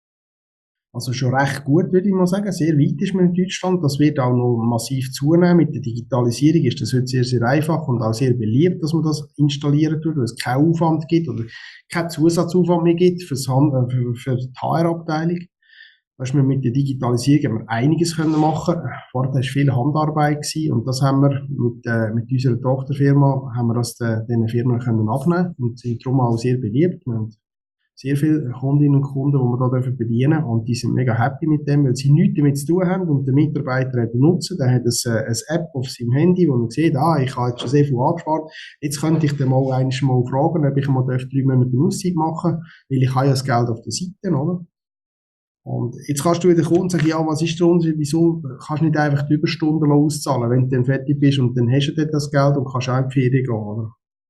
Also schon recht gut, würde ich mal sagen. Sehr weit ist man in Deutschland. Das wird auch noch massiv zunehmen. Mit der Digitalisierung ist das heute sehr, sehr einfach und auch sehr beliebt, dass man das installieren tut, weil es keinen Aufwand gibt oder keinen Zusatzaufwand mehr gibt fürs Hand, für, für die H R-Abteilung. Weißt du, mit der Digitalisierung haben wir einiges können machen. Vorher war viel Handarbeit gewesen, und das haben wir mit, äh, mit unserer Tochterfirma, haben wir das de, diesen Firmen können abnehmen und sind darum auch sehr beliebt. Wir haben sehr viele Kundinnen und Kunden, die wir da dürfen bedienen, und die sind mega happy mit dem, weil sie nichts damit zu tun haben und der Mitarbeiter hat einen Nutzen, der hat eine, eine App auf seinem Handy, wo man sieht, ah, ich habe jetzt schon sehr viel angespart, jetzt könnte ich den mal einmal mal fragen, ob ich mal drei Monate Auszeit machen darf, weil ich habe ja das Geld auf der Seite, oder? Und jetzt kannst du wieder kommen und sagen, ja, was ist der Unterschied, wieso kannst du nicht einfach die Überstunden auszahlen, wenn du dann fertig bist und dann hast du dann das Geld und kannst auch in die Ferien gehen, oder?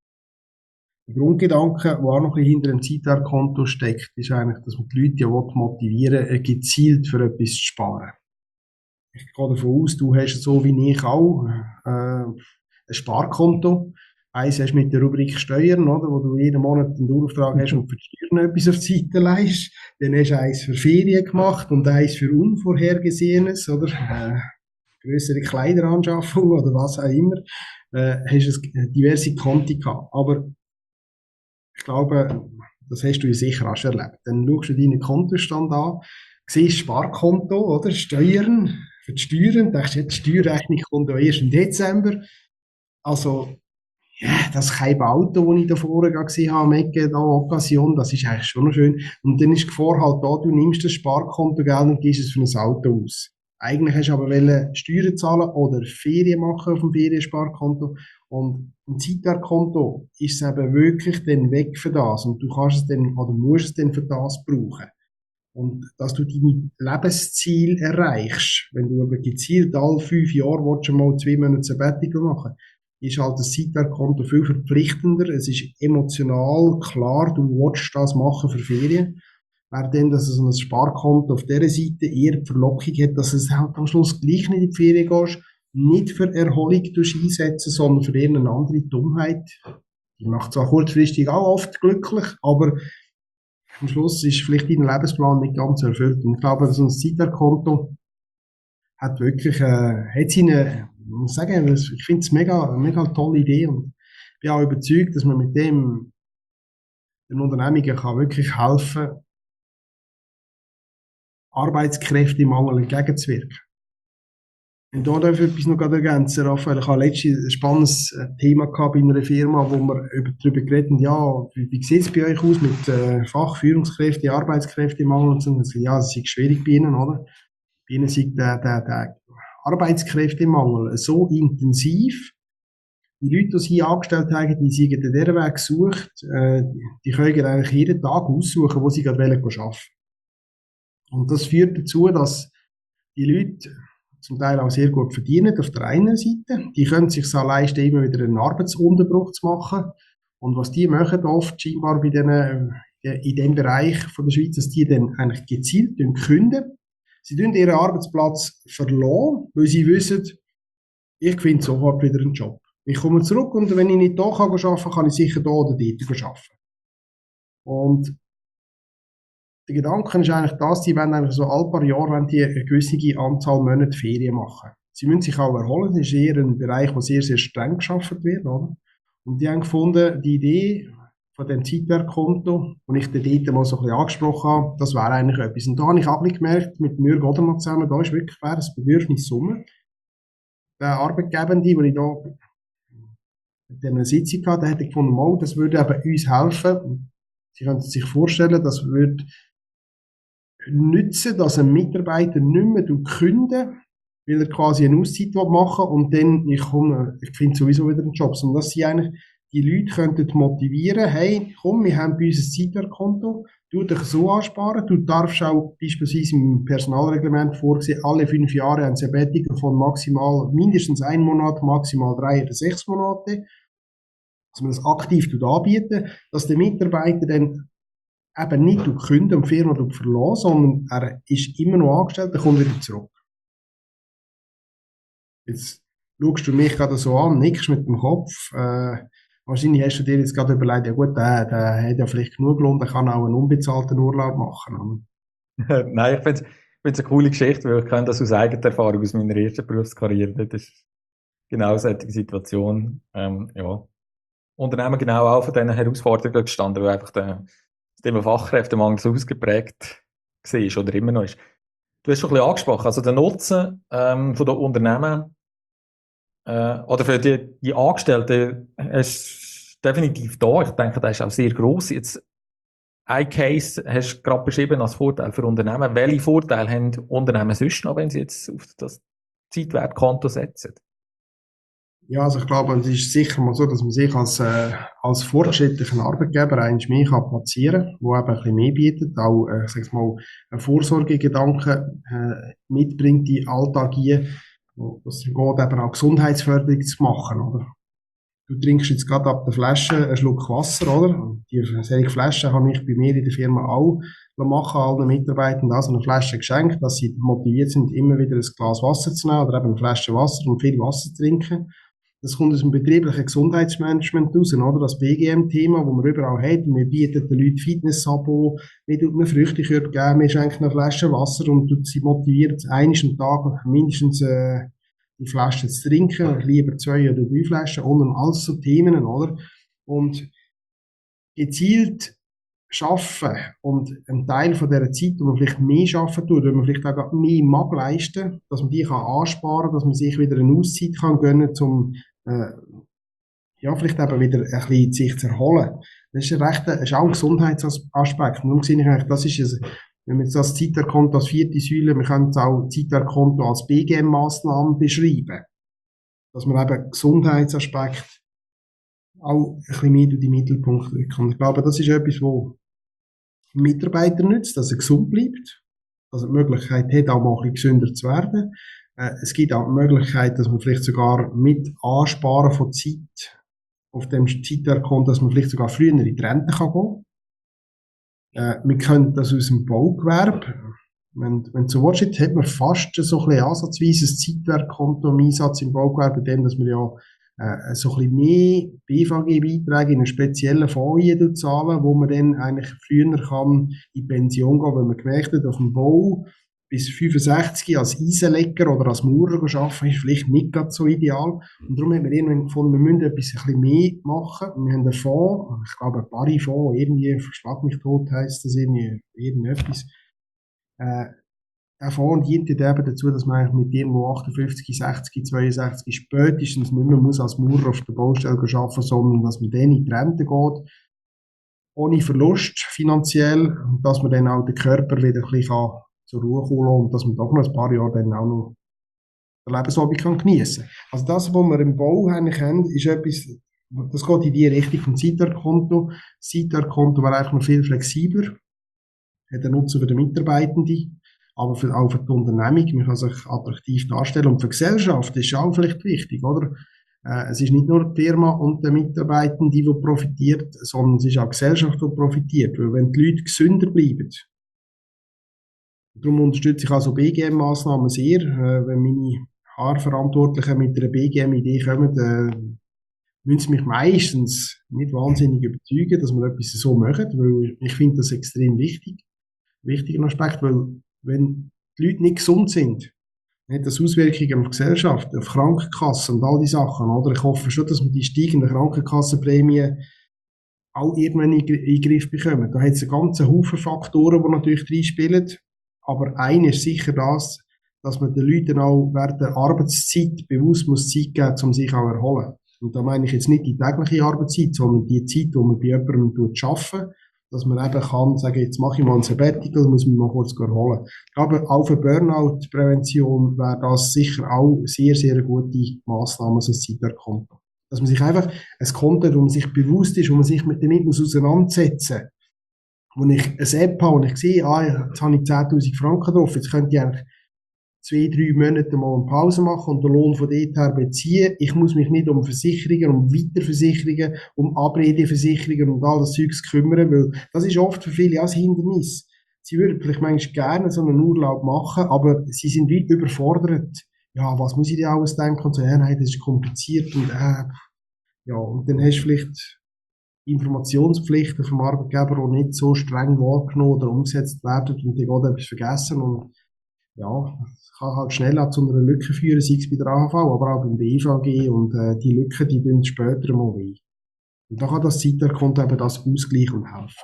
Der Grundgedanke, der auch noch ein bisschen hinter dem Zeitwertkonto steckt, ist eigentlich, dass man die Leute ja motivieren will, gezielt für etwas zu sparen. Ich gehe davon aus, du hast so wie ich auch äh, ein Sparkonto. Eins hast du mit der Rubrik Steuern, oder, wo du jeden Monat einen Dauerauftrag hast und für die Steuern etwas auf die Seite leist. Dann hast du eins für Ferien gemacht und eins für Unvorhergesehenes, oder? Äh, größere Kleideranschaffung oder was auch immer, äh, hast du diverse Konti gehabt. Aber ich glaube, das hast du ja sicher auch schon erlebt. Dann schaust du deinen Kontostand an, siehst Sparkonto, oder? Steuern, für die Steuern, denkst du, jetzt die Steuerrechnung kommt ja erst im Dezember. Also, ja, das gelbe Auto, das ich da vorne gesehen habe, am Ecke, da, Occasion, das ist eigentlich schon noch schön. Und dann ist die Gefahr halt da, du nimmst das Sparkontogeld und gibst es für ein Auto aus. Eigentlich hast du aber wollen Steuern zahlen oder Ferien machen auf dem Feriensparkonto. Und ein Zeitwertkonto ist es eben wirklich dann weg für das. Und du kannst es dann, oder musst es dann für das brauchen. Und dass du deine Lebensziele erreichst, wenn du aber gezielt alle fünf Jahre willst, mal zwei Monate Sabbatical machen, ist halt das Zeitwertkonto viel verpflichtender. Es ist emotional klar, du willst das machen für Ferien. Während dann, dass so ein Sparkonto auf dieser Seite eher die Verlockung hat, dass es halt am Schluss gleich nicht in die Ferien gehst, nicht für Erholung einsetzen, sondern für irgendeine andere Dummheit. Die macht zwar kurzfristig auch oft glücklich, aber am Schluss ist vielleicht dein Lebensplan nicht ganz erfüllt. Und ich glaube, so ein Zeitwertkonto hat wirklich, äh, hat seine, ich muss sagen, ich finde es mega, eine mega tolle Idee und bin auch überzeugt, dass man mit dem den Unternehmungen kann wirklich helfen, Arbeitskräftemangel entgegenzuwirken. Und da darf ich etwas noch gerade ergänzen, Raphael. Ich hatte letztens ein spannendes Thema gehabt bei einer Firma, wo wir darüber geredet haben, ja, wie, wie sieht es bei euch aus mit äh, Fachführungskräften, Arbeitskräftemangel und so. Und so, ja, es ist schwierig bei ihnen, oder? Bei ihnen ist der, der, der Arbeitskräftemangel so intensiv. Die Leute, die sie angestellt haben, die sie den Weg gesucht, äh, die können eigentlich jeden Tag aussuchen, wo sie gerade arbeiten wollen. Und das führt dazu, dass die Leute zum Teil auch sehr gut verdienen auf der einen Seite. Die können sich so leisten, immer wieder einen Arbeitsunterbruch zu machen. Und was die machen oft scheinbar bei denen, in dem Bereich von der Schweiz, dass die dann eigentlich gezielt kündigen. Sie tun ihren Arbeitsplatz verlassen, weil sie wissen, ich finde sofort wieder einen Job. Ich komme zurück und wenn ich nicht hier arbeiten kann, kann ich sicher hier oder dort arbeiten. Und der Gedanke ist eigentlich das, sie wollen eigentlich so alle paar Jahre wollen die eine gewisse Anzahl Monate Ferien machen. Sie müssen sich auch erholen, das ist eher ein Bereich, wo sehr, sehr streng geschaffen wird, oder? Und die haben gefunden, die Idee von dem Zeitwertkonto, und ich den dort mal so ein bisschen angesprochen habe, das wäre eigentlich etwas. Und da habe ich auch gemerkt, mit Mürg Odermatt zusammen, da ist wirklich das Bedürfnis Summe. Der Arbeitgebende, den ich da in dieser Sitzung hatte, der hat gefunden, mal, das würde eben uns helfen. Sie können sich vorstellen, das würde nützen, dass ein Mitarbeiter nicht mehr kündigt, weil er quasi eine Auszeit machen will und dann, ich komme, ich finde sowieso wieder einen Job. Und dass sie eigentlich die Leute könnten motivieren, hey, komm, wir haben bei uns ein Zeitwertkonto, du dich so ansparen, du darfst auch beispielsweise im Personalreglement vorgesehen, alle fünf Jahre ein Sabbatical von maximal, mindestens ein Monat, maximal drei oder sechs Monate, dass man das aktiv anbieten, dass der Mitarbeiter dann eben nicht kündigt und die Firma verlässt, sondern er ist immer noch angestellt, er kommt wieder zurück. Jetzt schaust du mich gerade so an, nickst mit dem Kopf. Äh, wahrscheinlich hast du dir jetzt gerade überlegt, ja gut, der, der hat ja vielleicht genug Lohn, der kann auch einen unbezahlten Urlaub machen. Nein, ich finde es eine coole Geschichte, weil ich kenne das aus eigener Erfahrung, aus meiner ersten Berufskarriere. Das ist genau solche Situation. Ähm, ja. Unternehmen genau auch von diesen Herausforderungen gestanden, weil einfach der, das Thema Fachkräftemangel so ausgeprägt war oder immer noch ist. Du hast schon ein bisschen angesprochen, also der Nutzen ähm, von den Unternehmen äh, oder für die, die Angestellten ist definitiv da. Ich denke, das ist auch sehr gross. Jetzt ein Case hast du gerade beschrieben als Vorteil für Unternehmen. Welche Vorteile haben Unternehmen sonst noch, wenn sie jetzt auf das Zeitwertkonto setzen? Ja, also ich glaube, es ist sicher mal so, dass man sich als, äh, als fortschrittlichen Arbeitgeber eigentlich mehr kann platzieren kann, der eben ein bisschen mehr bietet, auch, äh, sag ich mal, einen Vorsorgegedanken äh, mitbringt in den Alltag hier, wo es geht, eben auch Gesundheitsförderung zu machen, oder? Du trinkst jetzt gerade ab der Flasche einen Schluck Wasser, oder? Die solche Flaschen habe ich bei mir in der Firma auch machen, allen Mitarbeitern da so eine Flasche geschenkt, dass sie motiviert sind, immer wieder ein Glas Wasser zu nehmen oder eben eine Flasche Wasser und viel Wasser zu trinken. Das kommt aus dem betrieblichen Gesundheitsmanagement raus, oder? Das B G M-Thema, das wir überall haben. Wir bieten den Leuten Fitness-Abo, wir tun ihnen Früchtekörbe geben, wir schenken eine Flasche Wasser und sie motivieren einiges am Tag mindestens äh, die Flaschen zu trinken, lieber zwei oder drei Flaschen, und alles so Themen, oder? Und gezielt schaffen und einen Teil von dieser Zeit, wo man vielleicht mehr schaffen tut, wenn man vielleicht auch mehr mag leisten, dass man die kann ansparen, dass man sich wieder eine Auszeit kann gönnen, um äh, ja, vielleicht eben wieder ein bisschen sich zu erholen. Das ist, ein recht, das ist auch ein Gesundheitsaspekt. Und darum sehe ich eigentlich, das ist es, wenn wir jetzt das Zeiterkonto als vierte Säule, wir können es auch Zeiterkonto als B G M-Massnahme beschreiben. Dass man eben Gesundheitsaspekt auch ein bisschen mehr in die Mittelpunkt rücken. Und ich glaube, das ist etwas, wo Mitarbeiter nützt, dass er gesund bleibt, dass er die Möglichkeit hat, auch mal ein bisschen gesünder zu werden. Äh, es gibt auch die Möglichkeit, dass man vielleicht sogar mit Ansparen von Zeit auf dem Zeiterkonto, dass man vielleicht sogar früher in die Rente kann gehen. Äh, wir können das aus dem Baugewerbe. Wenn, wenn du so willst, hat man fast so ein bisschen ansatzweise ein Zeitwerkkonto im Einsatz im Baugewerbe, denn dass wir ja äh, so ein bisschen mehr B V G-Beiträge in einen speziellen Fonds zahlen, wo man dann eigentlich früher kann in Pension gehen, wenn man gemerkt hat, auf dem Bau bis fünfundsechzig als Eisenleger oder als Maurer arbeiten, ist vielleicht nicht ganz so ideal. Und darum haben wir irgendwann gefunden, wir müssen etwas ein bisschen mehr machen. Wir haben einen Fonds, ich glaube ein Pari-Fonds, irgendwie, verschlag mich tot, heisst das irgendwie, irgendetwas. Äh, der Fonds dient eben dazu, dass man eigentlich mit irgendwo achtundfünfzig, sechzig, zweiundsechzig spätestens nicht mehr muss als Maurer auf der Baustelle arbeiten muss, sondern dass man dann in die Rente geht, ohne Verlust finanziell, und dass man dann auch den Körper wieder ein bisschen kann zur Ruhe kommen und dass man doch noch ein paar Jahre dann auch noch den Lebenshobby kann geniessen kann. Also das, was wir im Bau eigentlich haben, ist etwas, das geht in die Richtung vom Zeiterkonto. Das Zeiterkonto wäre eigentlich noch viel flexibler, hat einen Nutzen für den Mitarbeitenden, aber für, auch für die Unternehmung. Man kann sich attraktiv darstellen. Und für die Gesellschaft ist auch vielleicht wichtig, oder? Äh, es ist nicht nur die Firma und der Mitarbeitende, die profitiert, sondern es ist auch die Gesellschaft, die profitiert. Weil wenn die Leute gesünder bleiben, darum unterstütze ich also B G M-Massnahmen sehr. Äh, wenn meine Haarverantwortlichen mit einer B G M-Idee kommen, äh, müssen sie mich meistens nicht wahnsinnig überzeugen, dass wir etwas so machen, weil ich finde das extrem wichtig. Wichtiger Aspekt, weil wenn die Leute nicht gesund sind, hat das Auswirkungen auf die Gesellschaft, auf Krankenkassen und all die Sachen, oder? Ich hoffe schon, dass wir die steigenden Krankenkassenprämien auch irgendwann in den Griff bekommen. Da hat es einen ganzen Haufen Faktoren, die natürlich reinspielen. Aber einer ist sicher das, dass man den Leuten auch während der Arbeitszeit bewusst muss Zeit geben, um sich auch zu erholen. Und da meine ich jetzt nicht die tägliche Arbeitszeit, sondern die Zeit, wo man bei jemandem arbeiten, dass man eben kann sagen, jetzt mache ich mal ein Sabbatical, muss mich mal kurz erholen. Ich glaube, auch für Burnout-Prävention wäre das sicher auch sehr, sehr gute Massnahme, so ein Zeiterkonto. Dass man sich einfach ein Konto, wo man sich bewusst ist, wo man sich mit damit muss auseinandersetzen muss. Wo ich eine App habe und ich sehe, ah, jetzt habe ich zehntausend Franken drauf, jetzt könnte ich eigentlich zwei, drei Monate mal eine Pause machen und den Lohn von dort her beziehen. Ich muss mich nicht um Versicherungen, um Weiterversicherungen, um Abredeversicherungen und all das Zeugs kümmern, weil das ist oft für viele auch ein Hindernis. Sie würden vielleicht manchmal gerne so einen Urlaub machen, aber sie sind wie überfordert. Ja, was muss ich denn alles denken? Und so, ja, nein, das ist kompliziert und äh, ja, und dann hast du vielleicht Informationspflichten vom Arbeitgeber, die nicht so streng wahrgenommen oder umgesetzt werden und die geht etwas vergessen und ja, das kann halt schnell auch zu einer Lücke führen, sei es bei der A H V, aber auch beim B V G und äh, die Lücken, die tun später mal weh. Und da kann das Zeiterkonto eben das ausgleichen und helfen.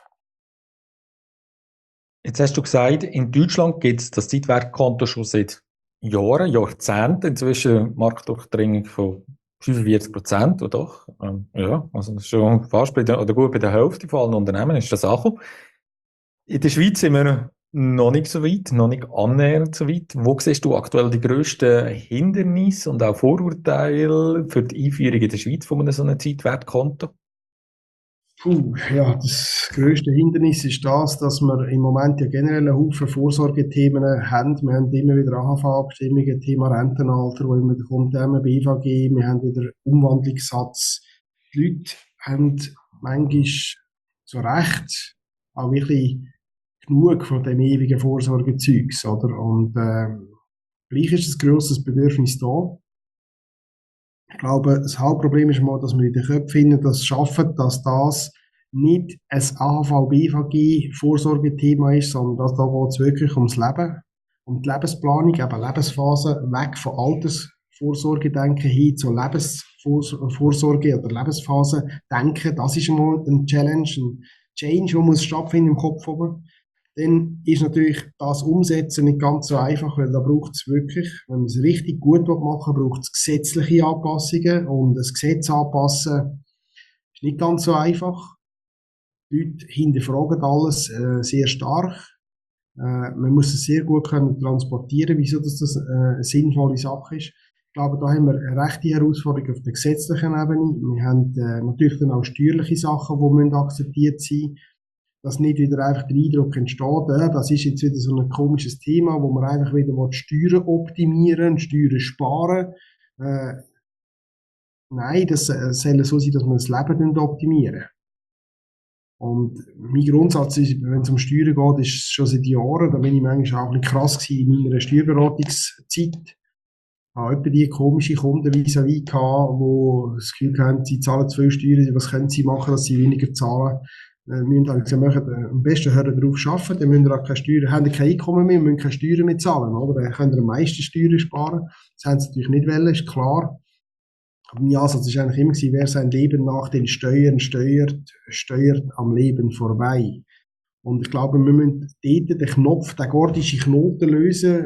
Jetzt hast du gesagt, in Deutschland gibt es das Zeitwertkonto schon seit Jahren, Jahrzehnten, inzwischen Marktdurchdringung von fünfundvierzig Prozent, oder doch? Ähm, ja, also das ist schon fast bei der, oder gut bei der Hälfte von allen Unternehmen ist das angekommen. In der Schweiz sind wir noch nicht so weit, noch nicht annähernd so weit. Wo siehst du aktuell die grössten Hindernisse und auch Vorurteile für die Einführung in der Schweiz von einem so einem Zeitwertkonto? Puh, ja, das grösste Hindernis ist das, dass wir im Moment ja generell einen Haufen Vorsorgethemen haben. Wir haben immer wieder A H V-Abstimmungen, Thema Rentenalter, wo immer kommt, Thema B V G, wir haben wieder Umwandlungssatz. Die Leute haben manchmal zu Recht auch wirklich genug von dem ewigen Vorsorgezeugs, oder? Und ähm, gleich ist ein grosses Bedürfnis da. Ich glaube, das Hauptproblem ist mal, dass wir in den Köpfen das schaffen, dass das nicht ein A H V-B V G-Vorsorgethema ist, sondern dass da geht es wirklich ums Leben, um die Lebensplanung, eben Lebensphasen, weg von Altersvorsorge Altersvorsorge denken, hin zur Lebensvorsorge oder Lebensphase denken. Das ist einmal ein Challenge, ein Change, der muss stattfinden im Kopf oben. Dann ist natürlich das Umsetzen nicht ganz so einfach, weil da braucht es wirklich, wenn man es richtig gut machen will, braucht es gesetzliche Anpassungen. Und das Gesetz anpassen ist nicht ganz so einfach. Die Leute hinterfragen alles äh, sehr stark. Äh, man muss es sehr gut können transportieren, wieso das, das äh, eine sinnvolle Sache ist. Ich glaube, da haben wir eine rechte Herausforderung auf der gesetzlichen Ebene. Wir haben äh, natürlich dann auch steuerliche Sachen, die müssen akzeptiert sein müssen. Dass nicht wieder einfach der Eindruck entsteht, äh, das ist jetzt wieder so ein komisches Thema, wo man einfach wieder Steuern optimieren, Steuern sparen. Äh, nein, das äh, soll so sein, dass wir das Leben optimieren. Und mein Grundsatz ist, wenn es um Steuern geht, ist es schon seit Jahren, da bin ich manchmal auch ein bisschen krass gewesen in meiner Steuerberatungszeit. Ich habe etwa die komische Kunden vis-à-vis gehabt, die das Gefühl haben, sie zahlen zu viel Steuern, was können sie machen, dass sie weniger zahlen. Wir müssen halt gesagt, machen, am besten hören darauf arbeiten, dann müssen wir auch keine Steuern, haben kein Einkommen mehr, müssen keine Steuern mehr zahlen, oder? Dann können wir am meisten Steuern sparen. Das haben sie natürlich nicht wollen, ist klar. Aber mein Ansatz war eigentlich immer gewesen, wer sein Leben nach den Steuern steuert, steuert am Leben vorbei. Und ich glaube, wir müssen dort den Knopf, den gordischen Knoten lösen,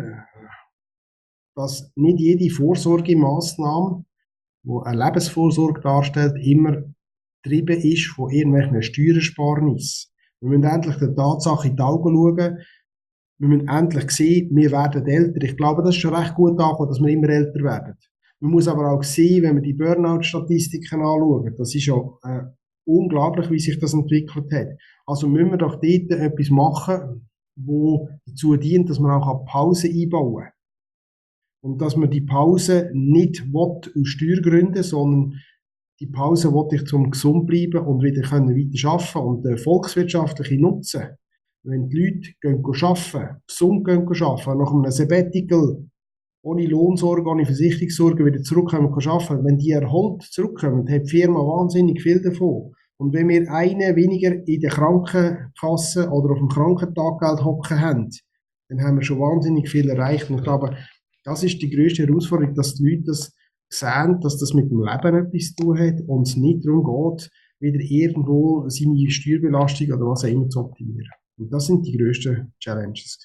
dass nicht jede Vorsorgemaßnahme, die eine Lebensvorsorge darstellt, immer getrieben ist von irgendwelchen Steuersparnissen. Wir müssen endlich der Tatsache in die Augen schauen. Wir müssen endlich sehen, wir werden älter. Ich glaube, das ist schon recht gut angekommen, dass wir immer älter werden. Man muss aber auch sehen, wenn wir die Burnout-Statistiken anschauen, das ist ja äh, unglaublich, wie sich das entwickelt hat. Also müssen wir doch dort etwas machen, wo dazu dient, dass man auch Pause einbauen kann. Und dass man die Pause nicht will aus Steuergründen, sondern die Pause will ich zum gesund bleiben und wieder können weiter arbeiten und den volkswirtschaftlichen Nutzen. Wenn die Leute gehen arbeiten, gesund gehen arbeiten, nach einem Sabbatical, ohne Lohnsorge, ohne Versicherungssorge wieder zurückkommen und arbeiten, wenn die erholt zurückkommen, hat die Firma wahnsinnig viel davon. Und wenn wir einen weniger in der Krankenkasse oder auf dem Krankentaggeld hocken haben, dann haben wir schon wahnsinnig viel erreicht. Und ich glaube, das ist die grösste Herausforderung, dass die Leute das sehen, dass das mit dem Leben etwas zu tun hat und es nicht darum geht, wieder irgendwo seine Steuerbelastung oder was auch immer zu optimieren. Und das sind die grössten Challenges.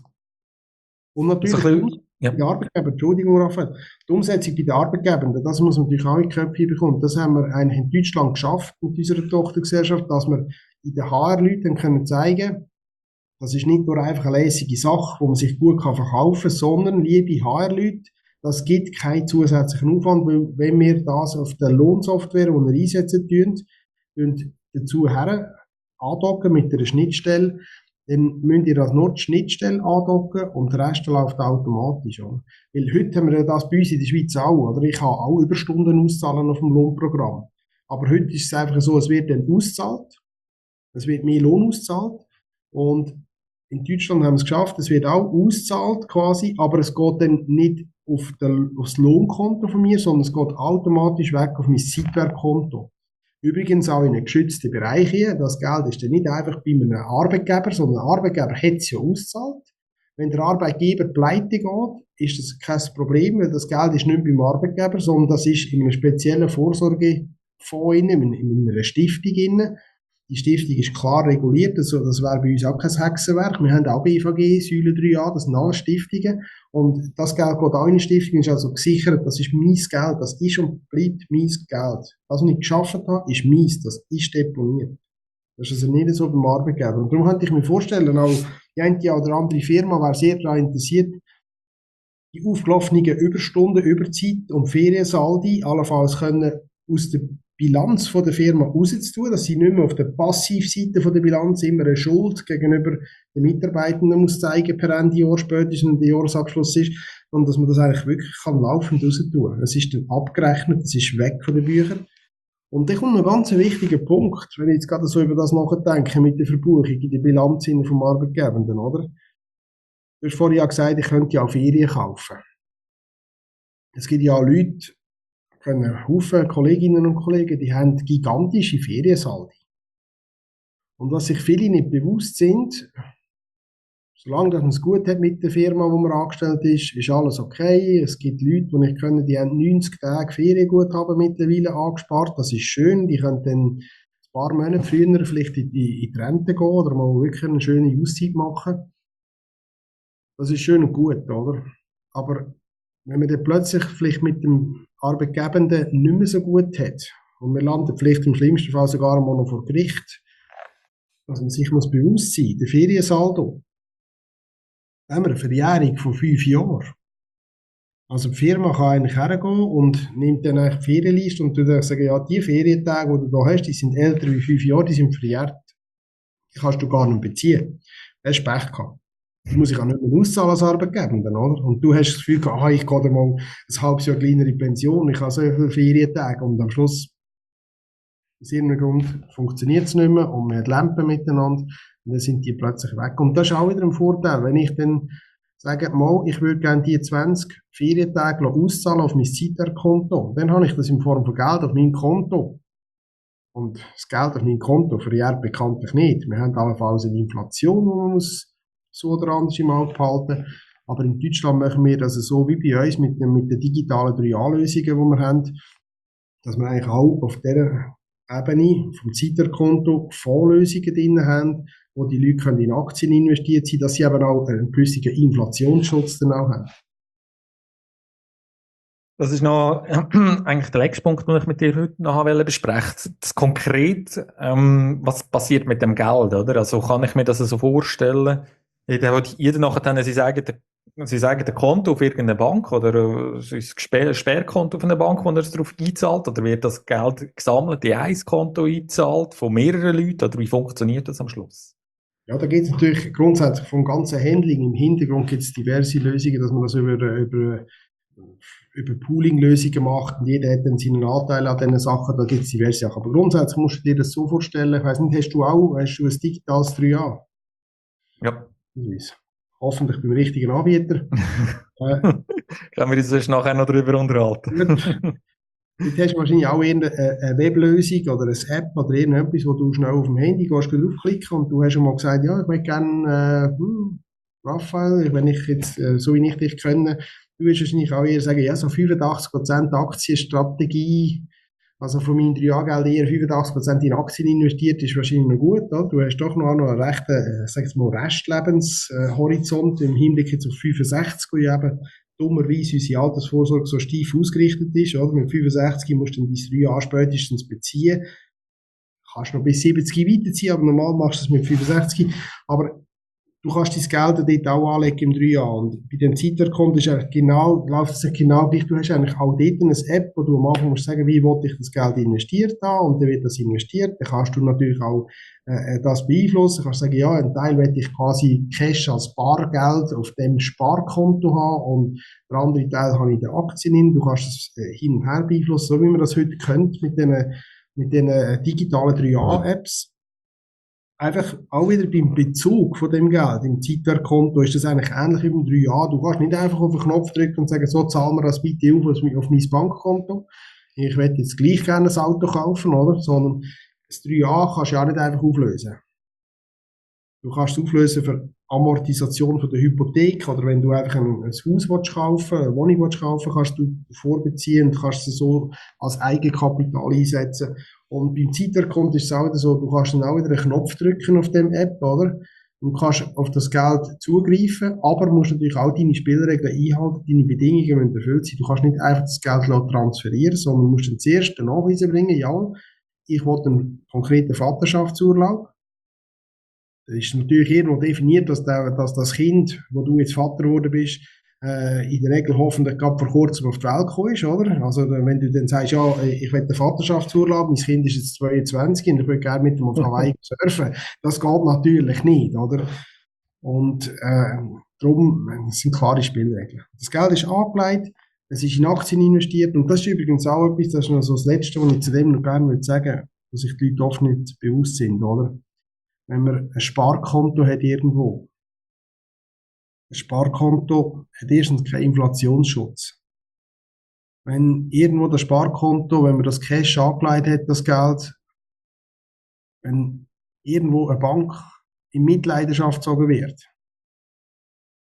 Und natürlich also ein bisschen, ja. Die Arbeitgeber, Entschuldigung, Raphael, die Umsetzung bei den Arbeitgebern, das muss man natürlich auch in die Köpfe bekommen. Das haben wir eigentlich in Deutschland geschafft mit unserer Tochtergesellschaft, dass wir in den H R-Leuten können zeigen, das ist nicht nur einfach eine lässige Sache, wo man sich gut verkaufen kann, sondern, liebe H R-Leute, das gibt keinen zusätzlichen Aufwand, weil wenn wir das auf der Lohnsoftware, die wir einsetzen tun, und dazu her andocken mit einer Schnittstelle, dann müsst ihr das nur die Schnittstelle andocken und der Rest läuft automatisch. Oder? Weil heute haben wir ja das bei uns in der Schweiz auch. Oder? Ich kann auch Überstunden auszahlen auf dem Lohnprogramm. Aber heute ist es einfach so, es wird dann ausgezahlt, es wird mehr Lohn ausgezahlt und in Deutschland haben wir es geschafft, es wird auch ausgezahlt quasi, aber es geht dann nicht auf, der, auf das Lohnkonto von mir, sondern es geht automatisch weg auf mein Zeitwerkkonto. Übrigens auch in einen geschützten Bereich hier. Das Geld ist dann nicht einfach bei einem Arbeitgeber, sondern der Arbeitgeber hat es ja ausgezahlt. Wenn der Arbeitgeber pleite geht, ist das kein Problem, weil das Geld ist nicht beim Arbeitgeber, sondern das ist in einem speziellen Vorsorgefonds, in einer Stiftung. Die Stiftung ist klar reguliert, also das wäre bei uns auch kein Hexenwerk. Wir haben auch B V G, Säule drei a, das sind alle Stiftungen. Und das Geld geht auch in eine Stiftung, ist also gesichert, das ist mein Geld, das ist und bleibt mein Geld. Was ich geschafft habe, ist meins, das ist deponiert. Das ist also nicht so beim Arbeitgeber. Und darum könnte ich mir vorstellen, auch die eine oder andere Firma wäre sehr daran interessiert, die aufgelaufenen Überstunden, Überzeit und Feriensaldi allenfalls können aus der Bilanz von der Firma rauszutun, dass sie nicht mehr auf der Passivseite von der Bilanz immer eine Schuld gegenüber den Mitarbeitenden muss zeigen per Ende Jahr spätestens, wenn der Jahresabschluss ist, und dass man das eigentlich wirklich kann laufend raustun. Es ist dann abgerechnet, es ist weg von den Büchern. Und dann kommt noch ein ganz wichtiger Punkt, wenn ich jetzt gerade so über das nachdenke, mit der Verbuchung in der Bilanz vom Arbeitgebenden, oder? Du hast vorhin ja gesagt, ich könnte ja auch Ferien kaufen. Es gibt ja auch Leute, einen Haufen Kolleginnen und Kollegen, die haben gigantische Feriensaldi. Und was sich viele nicht bewusst sind, Solange dass man es gut hat mit der Firma, wo man angestellt ist, ist alles okay. Es gibt Leute, die nicht können, die haben neunzig Tage Ferienguthaben mittlerweile angespart. Das ist schön. Die können dann ein paar Monate früher vielleicht in die, in die Rente gehen oder mal wirklich eine schöne Auszeit machen. Das ist schön und gut, oder? Aber wenn man dann plötzlich vielleicht mit dem Arbeitgebenden nicht mehr so gut hat und man landet vielleicht im schlimmsten Fall sogar einmal noch vor Gericht, dass man sich muss bewusst sein, der Feriensaldo, da haben wir eine Verjährung von fünf Jahren. Also die Firma kann eigentlich hergehen und nimmt dann eigentlich die Ferienliste und dann sagen, ja, die Ferientage, die du da hast, die sind älter wie fünf Jahre, die sind verjährt. Die kannst du gar nicht beziehen. Du hast Pech gehabt. Das muss ich auch nicht mehr auszahlen als Arbeitgeber, oder? Und du hast das Gefühl gehabt, ah, ich gehe dann mal ein halbes Jahr kleiner in Pension, ich habe so viele Ferientage und am Schluss, aus irgendeinem Grund, funktioniert es nicht mehr und man hat Lampen miteinander und dann sind die plötzlich weg. Und das ist auch wieder ein Vorteil, wenn ich dann sage, mal, ich würde gerne die zwanzig Ferientage auszahlen auf mein Zeiterkonto, dann habe ich das in Form von Geld auf meinem Konto. Und das Geld auf meinem Konto verjährt bekanntlich nicht. Wir haben allenfalls eine Inflation, die man muss so oder anders im Auge behalten. Aber in Deutschland machen wir das so wie bei uns mit, den, mit den digitalen drei A-Lösungen, die wir haben, dass wir eigentlich auch auf dieser Ebene vom Zeiterkonto Fondslösungen drin haben, wo die Leute können in Aktien investiert sind, dass sie eben auch einen gewissen Inflationsschutz dann auch haben. Das ist noch äh, eigentlich der letzte Punkt, den ich mit dir heute noch besprechen wollte. Das konkret, ähm, was passiert mit dem Geld, oder? Also kann ich mir das so vorstellen, jeder hat jeder nachher dann sein eigenes, sein eigenes Konto auf irgendeine Bank oder äh, sein Sperr- Sperrkonto auf einer Bank, wo er es darauf einzahlt, oder wird das Geld gesammelt in ein Konto eingezahlt von mehreren Leuten, oder wie funktioniert das am Schluss? Ja, da geht es natürlich grundsätzlich vom ganzen Handling. Im Hintergrund gibt es diverse Lösungen, dass man das über, über, über Pooling-Lösungen macht und jeder hat dann seinen Anteil an diesen Sachen, da gibt es diverse Sachen. Aber grundsätzlich musst du dir das so vorstellen, ich weiss nicht, hast du auch, hast du ein digitales drei A? Ja. Hoffentlich beim richtigen Anbieter. äh, Können wir uns sonst nachher noch darüber unterhalten? Jetzt hast du wahrscheinlich auch irgendeine eine Weblösung oder eine App oder irgendetwas, wo du schnell auf dem Handy gehst, draufklicken und du hast schon mal gesagt, ja, ich möchte gerne, äh, hm, Raphael, wenn ich jetzt, äh, so wie ich dich kenne, du wirst wahrscheinlich auch eher sagen, ja, so fünfundachtzig Prozent Aktienstrategie, also von meinem drei A-Geld eher fünfundachtzig Prozent in Aktien investiert, ist wahrscheinlich noch gut, oder? Du hast doch noch einen rechten, äh, sag ich mal, Restlebenshorizont im Hinblick jetzt auf fünfundsechzig, wo ja eben dummerweise unsere Altersvorsorge so steif ausgerichtet ist, oder? Mit fünfundsechzig musst du dann dein drei A spätestens beziehen. Kannst noch bis siebzig weiterziehen, aber normal machst du es mit fünfundsechzig. Aber du kannst dein Geld dort auch anlegen im drei A. Und bei dem Zeiterkonto ist eigentlich genau, läuft es genau gleich. Du hast eigentlich auch dort eine App, wo du am Anfang musst sagen, wie will ich das Geld investiert haben, und dann wird das investiert. Dann kannst du natürlich auch äh, das beeinflussen. Du kannst sagen, ja, einen Teil will ich quasi Cash als Bargeld auf dem Sparkonto haben und der andere Teil habe ich in den Aktien hin. Du kannst das äh, hin und her beeinflussen, so wie man das heute kennt mit den, mit den äh, digitalen drei A-Apps. Einfach auch wieder beim Bezug von dem Geld im Zeiterkonto ist das eigentlich ähnlich wie beim drei A. Du kannst nicht einfach auf den Knopf drücken und sagen, so zahlen wir das bitte auf, auf mein Bankkonto. Ich will jetzt gleich gerne ein Auto kaufen, oder? Sondern das drei A kannst du ja auch nicht einfach auflösen. Du kannst es auflösen für Amortisation von der Hypothek oder wenn du einfach ein, ein Haus willst kaufen, eine Wohnung willst kaufen, kannst du vorbeziehen und kannst es so als Eigenkapital einsetzen. Und beim Zeiterkonto ist es auch wieder so, du kannst dann auch wieder einen Knopf drücken auf dem App, oder? Und kannst auf das Geld zugreifen, aber musst natürlich auch deine Spielregeln einhalten, deine Bedingungen müssen erfüllt sein. Du kannst nicht einfach das Geld transferieren, sondern musst dann zuerst einen Nachweis bringen, ja, ich will einen konkreten Vaterschaftsurlaub. Das ist natürlich irgendwo definiert, dass, der, dass das Kind, wo du jetzt Vater geworden bist, äh, in der Regel hoffentlich gerade vor kurzem auf die Welt gekommen ist, oder? Also wenn du dann sagst, ja, ich will den Vaterschaftsurlaub, mein Kind ist jetzt zweiundzwanzig und ich würde gerne mit dem auf Hawaii surfen, das geht natürlich nicht, oder? Und äh, darum, das sind klare Spielregeln. Das Geld ist angelegt, es ist in Aktien investiert und das ist übrigens auch etwas, das ist noch so das Letzte, was ich zu dem noch gerne würde sagen, dass sich die Leute oft nicht bewusst sind, oder? Wenn man ein Sparkonto hat irgendwo. Ein Sparkonto hat erstens keinen Inflationsschutz. Wenn irgendwo das Sparkonto, wenn man das Cash angelegt hat, das Geld, wenn irgendwo eine Bank in Mitleidenschaft gezogen wird,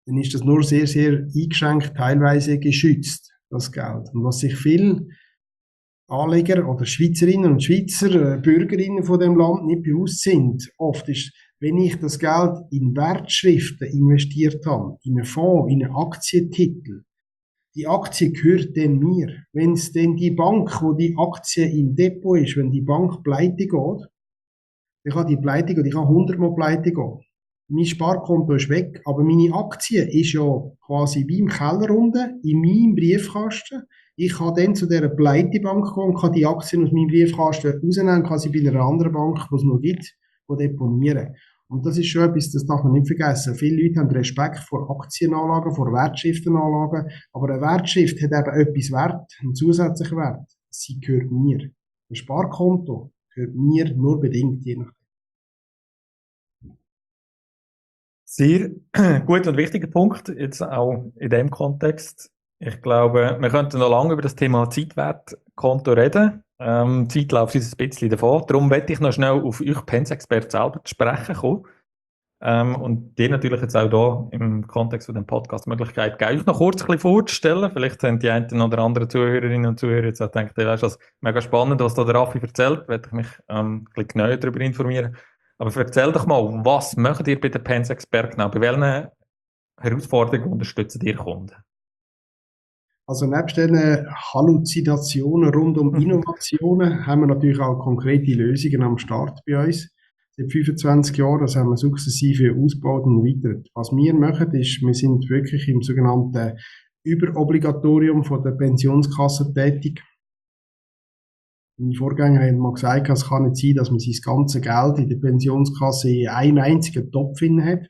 dann ist das nur sehr, sehr eingeschränkt, teilweise geschützt, das Geld. Und was sich viele Anleger oder Schweizerinnen und Schweizer, äh, Bürgerinnen von dem Land nicht bewusst sind, oft ist, wenn ich das Geld in Wertschriften investiert habe, in einen Fonds, in einen Aktientitel, die Aktie gehört denn mir. Wenn es denn die Bank, wo die Aktie im Depot ist, wenn die Bank pleite geht, dann kann die pleite gehen, die kann hundertmal pleite gehen. Mein Sparkonto ist weg, aber meine Aktie ist ja quasi wie im Keller unten, in meinem Briefkasten. Ich kann dann zu dieser Pleitebank gehen und kann die Aktien aus meinem Briefkasten rausnehmen, kann sie bei einer anderen Bank, die es noch gibt, deponieren. Und das ist schon etwas, das darf man nicht vergessen. Viele Leute haben Respekt vor Aktienanlagen, vor Wertschriftenanlagen, aber eine Wertschrift hat eben etwas Wert, einen zusätzlichen Wert. Sie gehört mir. Ein Sparkonto gehört mir nur bedingt, je nachdem. Sehr guter und wichtiger Punkt, jetzt auch in dem Kontext. Ich glaube, wir könnten noch lange über das Thema Zeitwertkonto reden. Ähm, die Zeit läuft uns ein bisschen davon. Darum möchte ich noch schnell auf euch Pensenexperten selber zu sprechen kommen. Ähm, und dir natürlich jetzt auch hier im Kontext von dem Podcast die Möglichkeit geben, euch noch kurz ein bisschen vorzustellen. Vielleicht sind die einen oder anderen Zuhörerinnen und Zuhörer jetzt auch gedacht, hey, weißt du, das ist mega spannend, was da der Raffi erzählt. Da werde ich mich ähm, ein bisschen genauer darüber informieren. Aber erzähl doch mal, was macht ihr bei den Pensenexperten genau? Bei welchen Herausforderungen unterstützen ihr Kunden? Also nebst den Halluzinationen rund um Innovationen haben wir natürlich auch konkrete Lösungen am Start bei uns. Seit fünfundzwanzig Jahren, das haben wir sukzessive ausgebaut und erweitert. Was wir machen, ist, wir sind wirklich im sogenannten Überobligatorium von der Pensionskasse tätig. Meine Vorgänger haben mal gesagt, es kann nicht sein, dass man sein ganzes Geld in der Pensionskasse in einem einzigen Topf hat.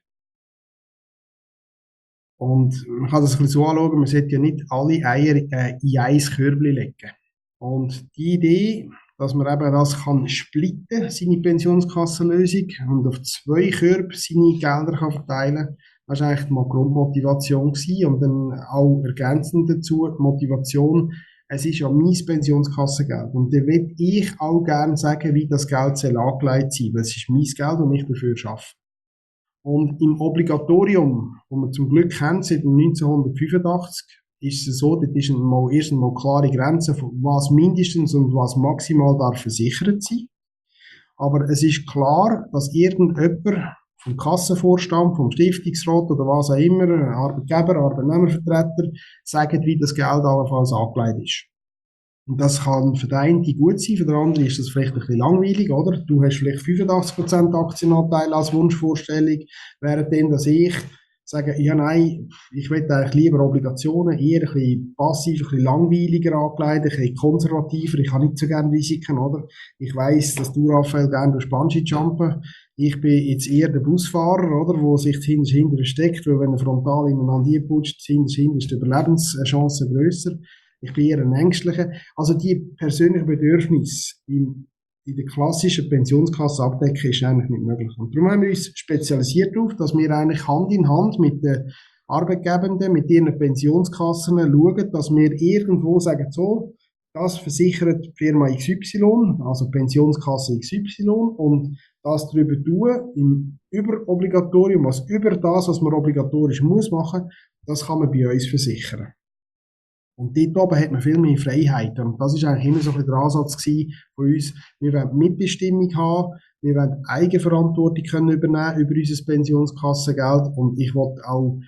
Und man kann das ein bisschen so anschauen, man sollte ja nicht alle Eier äh, in ein Körbchen legen. Und die Idee, dass man eben das kann splitten, seine Pensionskassenlösung, und auf zwei Körbe seine Gelder kann verteilen, das war eigentlich mal die Grundmotivation gewesen. Und dann auch ergänzend dazu die Motivation, es ist ja mein Pensionskassengeld. Und da will ich auch gerne sagen, wie das Geld soll angelegt sein, weil es ist mein Geld und ich dafür arbeite. Und im Obligatorium, wo wir zum Glück kennen, seit neunzehnhundertfünfundachtzig, ist es so, dort ist einmal, erst einmal klare Grenzen, was mindestens und was maximal darf versichert sein. Aber es ist klar, dass irgendjemand vom Kassenvorstand, vom Stiftungsrat oder was auch immer, Arbeitgeber, Arbeitnehmervertreter, sagt, wie das Geld allenfalls angelegt ist. Und das kann für den einen gut sein, für den anderen ist das vielleicht ein bisschen langweilig, oder? Du hast vielleicht fünfundachtzig Prozent Aktienanteil als Wunschvorstellung, während dann, dass ich sage, ja nein, ich will eigentlich lieber Obligationen, eher ein bisschen passiv, ein bisschen langweiliger angelegt, ein bisschen konservativer, ich habe nicht so gerne Risiken, oder? Ich weiss, dass du, Raphael, gerne durch Bungee jumpen. Ich bin jetzt eher der Busfahrer, oder? Wo sich hinter hinter steckt, weil wenn er frontal ineinander putscht, hinter hinter ist die Überlebenschance grösser. Ich bin eher ein Ängstlicher. Also die persönlichen Bedürfnisse in, in der klassischen Pensionskasse abdecken ist eigentlich nicht möglich. Und darum haben wir uns spezialisiert darauf, dass wir eigentlich Hand in Hand mit den Arbeitgebenden, mit ihren Pensionskassen schauen, dass wir irgendwo sagen, so, das versichert die Firma X Y, also Pensionskasse X Y, und das darüber tun, im Überobligatorium, was über das, was man obligatorisch muss machen, das kann man bei uns versichern. Und dort oben hat man viel mehr Freiheit. Und das war eigentlich immer so ein bisschen der Ansatz von uns. Wir wollen Mitbestimmung haben, wir wollen Eigenverantwortung können übernehmen über unser Pensionskassengeld. Und ich will auch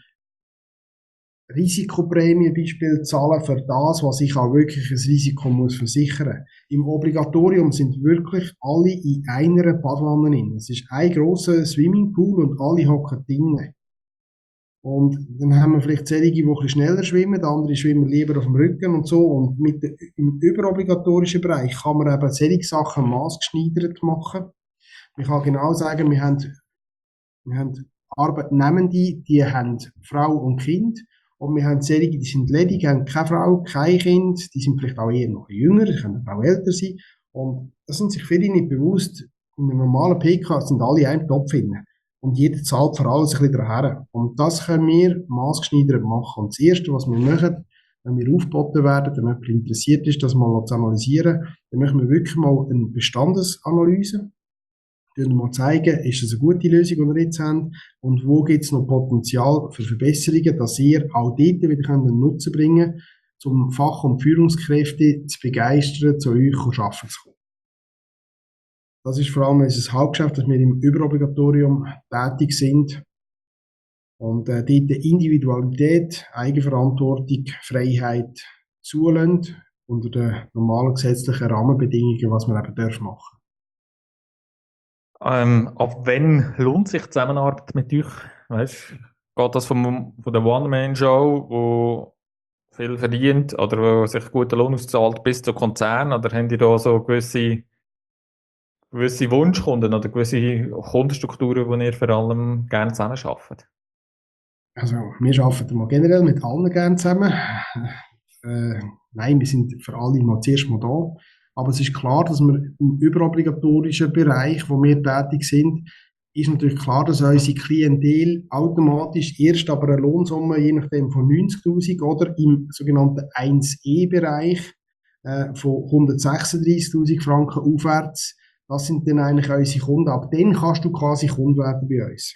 Risikoprämie Beispiel zahlen für das, was ich auch wirklich ein Risiko muss versichern. Im Obligatorium sind wirklich alle in einer Badwanne drin. Es ist ein grosser Swimmingpool und alle hocken drinnen. Und dann haben wir vielleicht solche, die ein bisschen schneller schwimmen, andere schwimmen lieber auf dem Rücken und so. Und mit der, im überobligatorischen Bereich kann man eben solche Sachen maßgeschneidert machen. Man kann genau sagen, wir haben, wir haben Arbeitnehmende, die haben Frau und Kind. Und wir haben solche, die sind ledig, haben keine Frau, kein Kind, die sind vielleicht auch eher noch jünger, die können auch älter sein. Und das sind sich viele nicht bewusst. In einem normalen P K sind alle in einem Topf drin. Und jeder zahlt für alles ein bisschen daher. Und das können wir maßgeschneidert machen. Und das Erste, was wir machen, wenn wir aufgeboten werden, wenn jemand interessiert ist, das mal zu analysieren, dann machen wir wirklich mal eine Bestandesanalyse. Wir mal zeigen, ist das eine gute Lösung, die wir jetzt haben, und wo gibt es noch Potenzial für Verbesserungen, dass ihr auch dort wieder einen Nutzen bringen könnt, um Fach- und Führungskräfte zu begeistern, zu euch arbeiten zu kommen. Das ist vor allem unser Hauptgeschäft, dass wir im Überobligatorium tätig sind und äh, dort Individualität, Eigenverantwortung, Freiheit zulassen, unter den normalen gesetzlichen Rahmenbedingungen, was man eben darf machen. Ähm, ab wann lohnt sich die Zusammenarbeit mit euch? Weißt, geht das vom, von der One-Man-Show, wo viel verdient oder wo sich guter Lohn auszahlt, bis zu Konzern? Oder habt ihr da so gewisse, gewisse Wunschkunden oder gewisse Kundenstrukturen, die ihr vor allem gerne zusammen arbeitet? Also, wir arbeiten mal generell mit allen gerne zusammen. Äh, nein, wir sind für alle mal zuerst mal da. Aber es ist klar, dass wir im überobligatorischen Bereich, wo wir tätig sind, ist natürlich klar, dass unsere Klientel automatisch erst aber eine Lohnsumme, je nachdem von neunzigtausend oder im sogenannten eins E-Bereich äh, von hundertsechsunddreißigtausend Franken aufwärts, das sind dann eigentlich unsere Kunden. Ab dann kannst du quasi Kunde werden bei uns.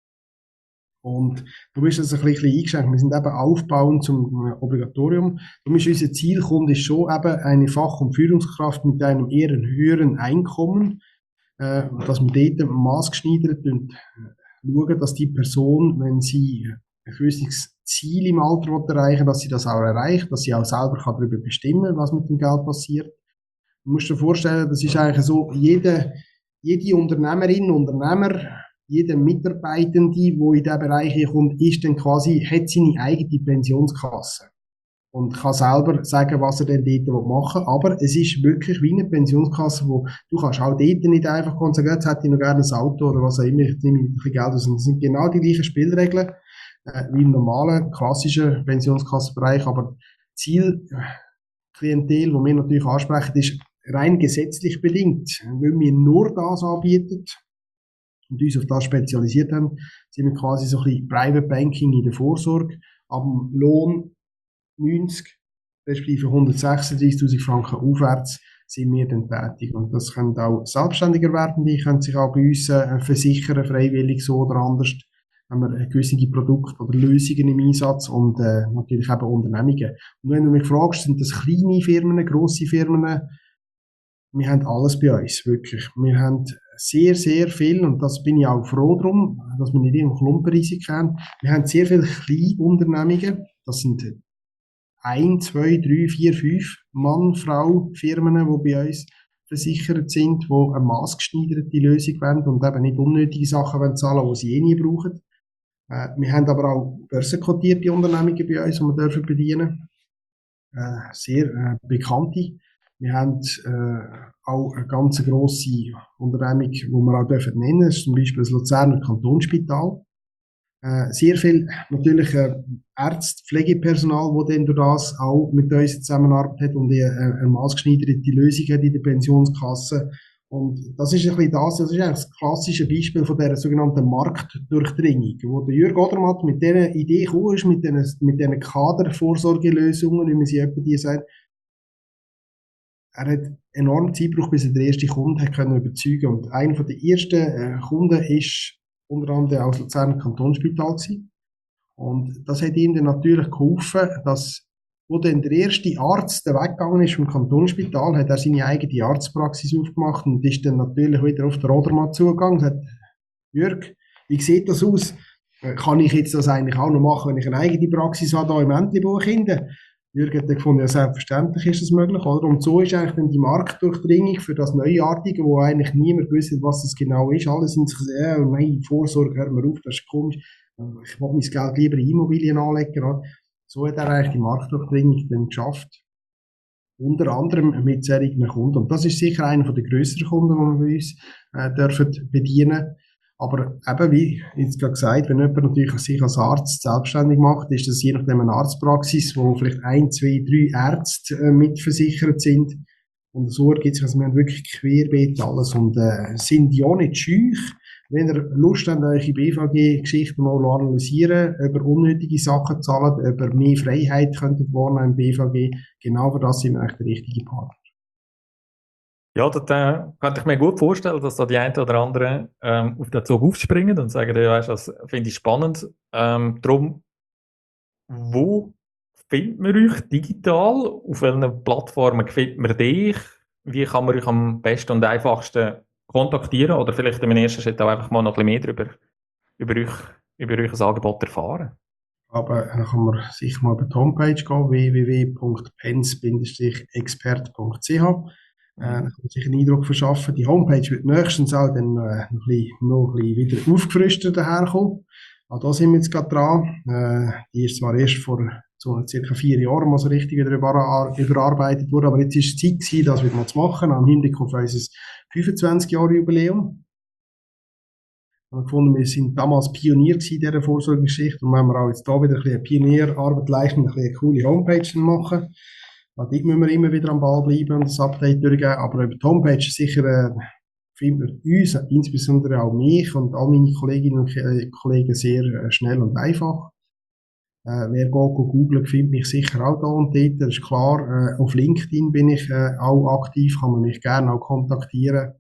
Und du bist das ein bisschen eingeschränkt. Wir sind eben aufbauend zum Obligatorium. Darum ist unser Zielkunde ist schon eben eine Fach- und Führungskraft mit einem eher höheren Einkommen, äh, dass wir dort maßgeschneidert und schauen, dass die Person, wenn sie ein gewisses Ziel im Alter erreichen will, dass sie das auch erreicht, dass sie auch selber darüber bestimmen kann, was mit dem Geld passiert. Du musst dir vorstellen, das ist eigentlich so, jede, jede Unternehmerin, Unternehmer, jeder Mitarbeitende, der in diesen Bereich kommt, ist dann quasi, hat seine eigene Pensionskasse. Und kann selber sagen, was er denn dort machen will. Aber es ist wirklich wie eine Pensionskasse, wo du kannst auch dort nicht einfach kommen und sagen, jetzt hätte ich noch gerne ein Auto oder was auch immer, ich nehme ein bisschen Geld aus. Das sind genau die gleichen Spielregeln, äh, wie im normalen, klassischen Pensionskassenbereich. Aber Zielklientel, wo wir natürlich ansprechen, ist rein gesetzlich bedingt. Wenn wir nur das anbieten und uns auf das spezialisiert haben, sind wir quasi so ein bisschen Private Banking in der Vorsorge. Ab dem Lohn neunzig respektive hundertsechsunddreißigtausend Franken aufwärts sind wir dann tätig. Und das können auch selbstständig Erwerbende, die können sich auch bei uns äh, versichern, freiwillig so oder anders. Haben wir gewisse Produkte oder Lösungen im Einsatz und äh, natürlich eben Unternehmungen. Und wenn du mich fragst, sind das kleine Firmen, grosse Firmen, wir haben alles bei uns, wirklich. Wir haben sehr, sehr viel, und das bin ich auch froh drum, dass wir nicht immer Klumpenrisiken haben. Wir haben sehr viele kleine Unternehmungen, das sind ein, zwei, drei, vier, fünf Mann, Frau Firmen, die bei uns versichert sind, die eine maßgeschneiderte Lösung wollen und eben nicht unnötige Sachen wollen zahlen, die sie eh nie brauchen. Äh, wir haben aber auch börsenkotierte Unternehmungen bei uns, die wir dürfen bedienen. Äh, sehr äh, bekannte. Wir haben äh, auch eine ganz grosse Unternehmung, die wir auch dürfen nennen. Das ist zum Beispiel das Luzerner Kantonsspital. Äh, sehr viel natürlich äh, Ärzte, Pflegepersonal, wo dann durch das auch mit uns zusammenarbeitet und eine, eine maßgeschneiderte Lösung hat in der Pensionskasse. Und das ist ein bisschen das, das ist eigentlich das klassische Beispiel von dieser sogenannten Marktdurchdringung, wo der Jürg Odermatt mit dieser Idee gekommen ist, mit diesen, mit diesen Kadervorsorgelösungen, wie man sie etwa die sagt. Er hat enorm Zeit gebraucht, bis er den ersten Kunden hat können überzeugen. Und einer der ersten äh, Kunden ist unter anderem aus Luzerner Kantonsspital gewesen. Und das hat ihm dann natürlich geholfen, dass, wo dann der erste Arzt weggegangen ist vom Kantonsspital, hat er seine eigene Arztpraxis aufgemacht und ist dann natürlich wieder auf den Odermatt zugegangen und sagt, Jürg, wie sieht das aus? Kann ich jetzt das eigentlich auch noch machen, wenn ich eine eigene Praxis habe, hier im Entlebuch hinten? Jürg hat dann gefunden, ja, selbstverständlich ist das möglich, oder? Und so ist eigentlich dann die Marktdurchdringung für das Neuartige, wo eigentlich niemand wusste, was das genau ist. Alle sind sich so, ja, nein, Vorsorge, hör mal auf, das ist komisch. Ich will mein Geld lieber in Immobilien anlegen, oder? So hat er eigentlich die Marktdurchdringung dann geschafft. Unter anderem mit solchen Kunden. Und das ist sicher einer der grösseren Kunden, die wir bei uns äh, dürfen bedienen. Aber eben, wie jetzt gerade gesagt, wenn jemand natürlich sich als Arzt selbstständig macht, ist das je nachdem eine Arztpraxis, wo vielleicht ein, zwei, drei Ärzte äh, mitversichert sind. Und so ergibt sich, also wir haben wirklich querbeet alles und äh, sind ja nicht scheu. Wenn ihr Lust habt, eure B V G-Geschichten mal analysieren, über unnötige Sachen zahlen, über mehr Freiheit könntet wahrnehmen im B V G, genau für das sind wir eigentlich der richtige Partner. Ja, das äh, könnte ich mir gut vorstellen, dass da die einen oder anderen ähm, auf den Zug aufspringen und sagen, ja, weißt, das finde ich spannend. Ähm, darum, wo findet man euch digital? Auf welchen Plattformen findet man dich? Wie kann man euch am besten und einfachsten kontaktieren? Oder vielleicht im ersten Schritt auch einfach mal noch ein bisschen mehr darüber, über euch, über euch Angebot erfahren? Aber dann kann man sicher mal über die Homepage gehen, w w w punkt pens expert punkt c h. Äh, dann kann man sich einen Eindruck verschaffen. Die Homepage wird nächstens auch dann äh, noch, ein bisschen, noch ein bisschen wieder aufgerüstet daherkommen. Auch da sind wir jetzt gerade dran. Äh, die ist zwar erst vor so circa vier Jahren mal so richtig wieder über, überarbeitet worden, aber jetzt ist es Zeit gewesen, das wieder mal zu machen, am Hinblick auf unser fünfundzwanzig Jahre Jubiläum. Wir haben gefunden, wir sind damals Pionier in dieser Vorsorgegeschichte und wenn wir auch jetzt da wieder ein bisschen Pionierarbeit leisten, ein bisschen eine coole Homepage machen. Auch dort müssen wir immer wieder am Ball bleiben und das Update durchgeben, aber über die Homepage sicher äh, findet man uns, insbesondere auch mich und all meine Kolleginnen und Kollegen sehr äh, schnell und einfach. Äh, wer geht googeln, findet mich sicher auch da und dort, das ist klar. Äh, auf LinkedIn bin ich äh, auch aktiv, kann man mich gerne auch kontaktieren.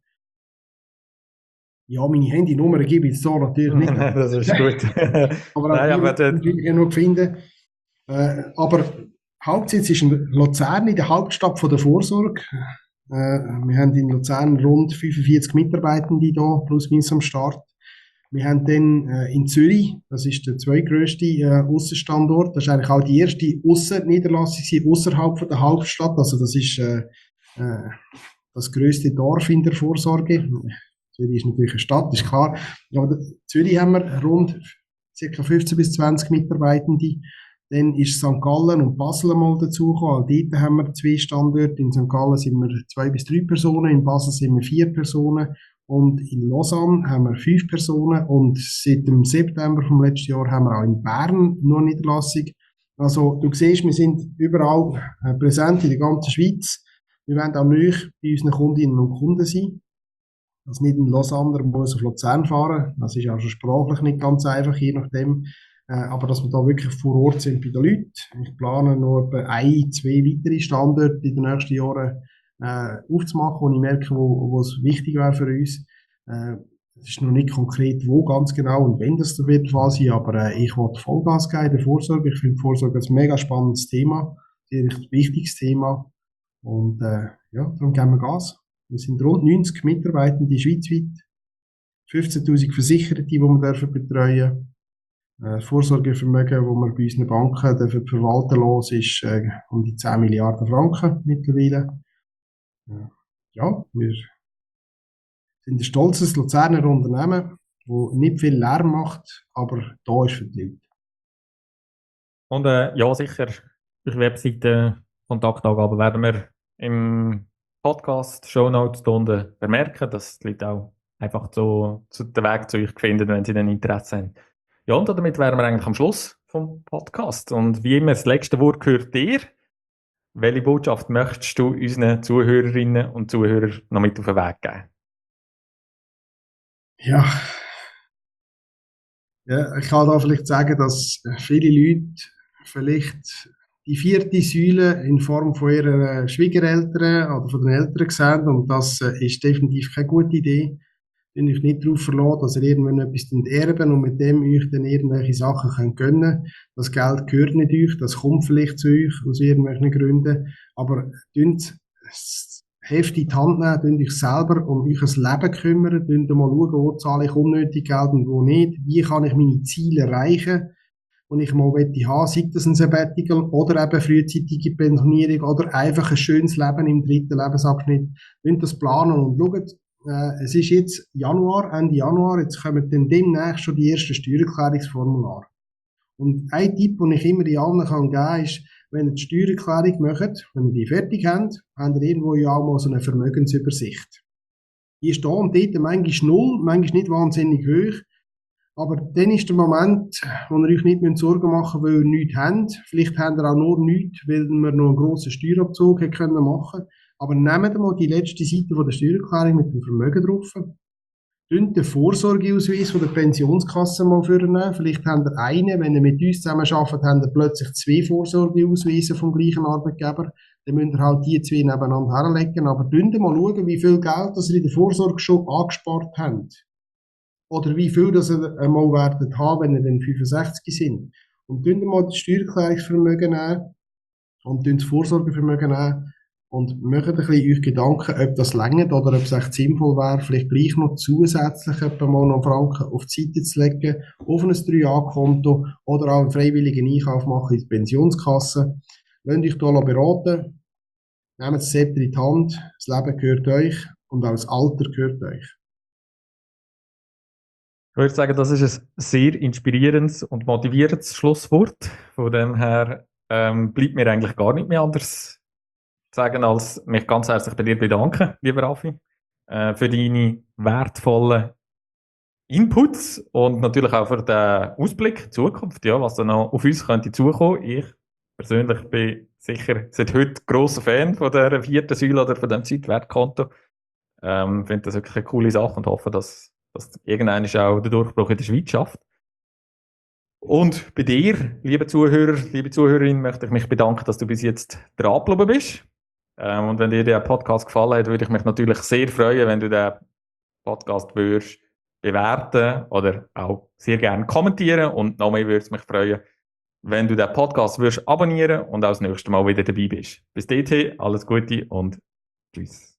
Ja, meine Handynummer gebe ich jetzt so natürlich nicht. Das ist gut. aber auch Nein, aber die natürlich ja noch finden. Äh, aber Hauptsitz ist in Luzern, in der Hauptstadt von der Vorsorge. Äh, wir haben in Luzern rund fünfundvierzig Mitarbeitende hier, plus minus am Start. Wir haben dann äh, in Zürich, das ist der zweitgrösste äh, Aussenstandort, das ist eigentlich auch die erste Aussenniederlassung außerhalb von der Hauptstadt. Also das ist äh, äh, das grösste Dorf in der Vorsorge. Zürich ist natürlich eine Stadt, ist klar. Aber Zürich haben wir rund ca. fünfzehn bis zwanzig Mitarbeitende. Dann ist Sankt Gallen und Basel mal dazugekommen. Auch dort haben wir zwei Standorte. In Sankt Gallen sind wir zwei bis drei Personen, in Basel sind wir vier Personen und in Lausanne haben wir fünf Personen. Und seit dem September vom letzten Jahr haben wir auch in Bern noch eine Niederlassung. Also du siehst, wir sind überall präsent in der ganzen Schweiz. Wir wollen auch neu bei unseren Kundinnen und Kunden sein. Also nicht in Lausanne muss auf Luzern fahren. Das ist auch schon sprachlich nicht ganz einfach, je nachdem. Äh, aber dass wir da wirklich vor Ort sind bei den Leuten. Ich plane noch etwa ein, zwei weitere Standorte in den nächsten Jahren äh, aufzumachen, wo ich merke, wo, wo es wichtig wäre für uns. Äh, es ist noch nicht konkret, wo ganz genau und wenn das wird der Fall sein, aber äh, ich will Vollgas geben in der Vorsorge. Ich finde Vorsorge ein mega spannendes Thema, ein sehr wichtiges Thema. Und äh, ja, darum geben wir Gas. Wir sind rund neunzig Mitarbeitende schweizweit, fünfzehntausend Versicherte, die wir dürfen betreuen. Äh, Vorsorgevermögen, das wir bei unseren Banken dürfen verwalten lassen, ist äh, um die zehn Milliarden Franken mittlerweile. Äh, ja, wir sind ein stolzes Luzerner Unternehmen, das nicht viel Lärm macht, aber da ist für die Leute. Und äh, ja, sicher, durch Webseite Kontaktangaben werden wir im Podcast, Shownotes unten bemerken, dass die Leute auch einfach so, so den Weg zu euch finden, wenn sie dann Interesse haben. Ja, und damit wären wir eigentlich am Schluss vom Podcast. Und wie immer, das letzte Wort gehört dir. Welche Botschaft möchtest du unseren Zuhörerinnen und Zuhörern noch mit auf den Weg geben? Ja. Ja, ich kann da vielleicht sagen, dass viele Leute vielleicht die vierte Säule in Form von ihren Schwiegereltern oder von den Eltern sehen und das äh, ist definitiv keine gute Idee. Wenn euch nicht darauf verlassen, dass ihr irgendwann etwas erben und mit dem euch dann irgendwelche Sachen könnt gönnen. Das Geld gehört nicht euch, das kommt vielleicht zu euch aus irgendwelchen Gründen, aber tönt das Heft in die Hand nehmen, tönt euch selber um euch Leben kümmern, tönt mal schauen, wo zahle ich unnötig Geld und wo nicht, wie kann ich meine Ziele erreichen, und ich mal möchte haben, sei das ein Sabbatical oder eben frühzeitige Pensionierung oder einfach ein schönes Leben im dritten Lebensabschnitt. Könnt das planen und schaut, äh, es ist jetzt Januar, Ende Januar, jetzt kommen dann demnächst schon die ersten Steuererklärungsformulare. Und ein Tipp, den ich immer in allen kann geben, ist, wenn ihr die Steuererklärung macht, wenn ihr die fertig habt, habt ihr irgendwo ja auch mal so eine Vermögensübersicht. Die ist da und dort manchmal null, manchmal nicht wahnsinnig hoch. Aber dann ist der Moment, wo ihr euch nicht Sorgen machen müsst, weil ihr nichts habt. Vielleicht habt ihr auch nur nichts, weil wir noch einen grossen Steuerabzug machen können. Aber nehmt mal die letzte Seite von der Steuererklärung mit dem Vermögen drauf. Nehmt den Vorsorgeausweis von der Pensionskasse mal vornehmen. Vielleicht habt ihr einen, wenn ihr mit uns zusammen arbeitet, habt ihr plötzlich zwei Vorsorgeausweise vom gleichen Arbeitgeber. dann müsst ihr halt die zwei nebeneinander herlegen. Aber schaut mal schauen, wie viel Geld das ihr in der Vorsorge schon angespart habt. Oder wie viel das ihr einmal werdet haben, wenn ihr dann fünfundsechzig sind. Und schaut mal das Steuererklärungsvermögen nehmen und das Vorsorgevermögen nehmen und macht ein bisschen euch Gedanken, ob das reicht oder ob es echt sinnvoll wäre, vielleicht gleich noch zusätzlich etwa mal noch einen Franken auf die Seite zu legen, auf ein drei A-Konto oder auch einen freiwilligen Einkauf machen in die Pensionskasse. Lasst euch hier beraten, nehmt das Zepter in die Hand, das Leben gehört euch und auch das Alter gehört euch. Ich würde sagen, das ist ein sehr inspirierendes und motivierendes Schlusswort. Von dem her ähm, bleibt mir eigentlich gar nicht mehr anders zu sagen, als mich ganz herzlich bei dir bedanken, lieber Raffi, äh, für deine wertvollen Inputs und natürlich auch für den Ausblick in die Zukunft, ja, was da noch auf uns könnte zukommen. Ich persönlich bin sicher seit heute grosser Fan von der vierten Säule oder von dem Zeitwertkonto. Ähm, finde das wirklich eine coole Sache und hoffe, dass dass irgendwann auch der Durchbruch in der Schweiz schafft. Und bei dir, liebe Zuhörer, liebe Zuhörerin, möchte ich mich bedanken, dass du bis jetzt dran geblieben bist. Ähm, und wenn dir der Podcast gefallen hat, würde ich mich natürlich sehr freuen, wenn du den Podcast würdest bewerten oder auch sehr gerne kommentieren. Und noch mehr würde es mich freuen, wenn du den Podcast würdest abonnieren und auch das nächste Mal wieder dabei bist. Bis dahin, alles Gute und tschüss.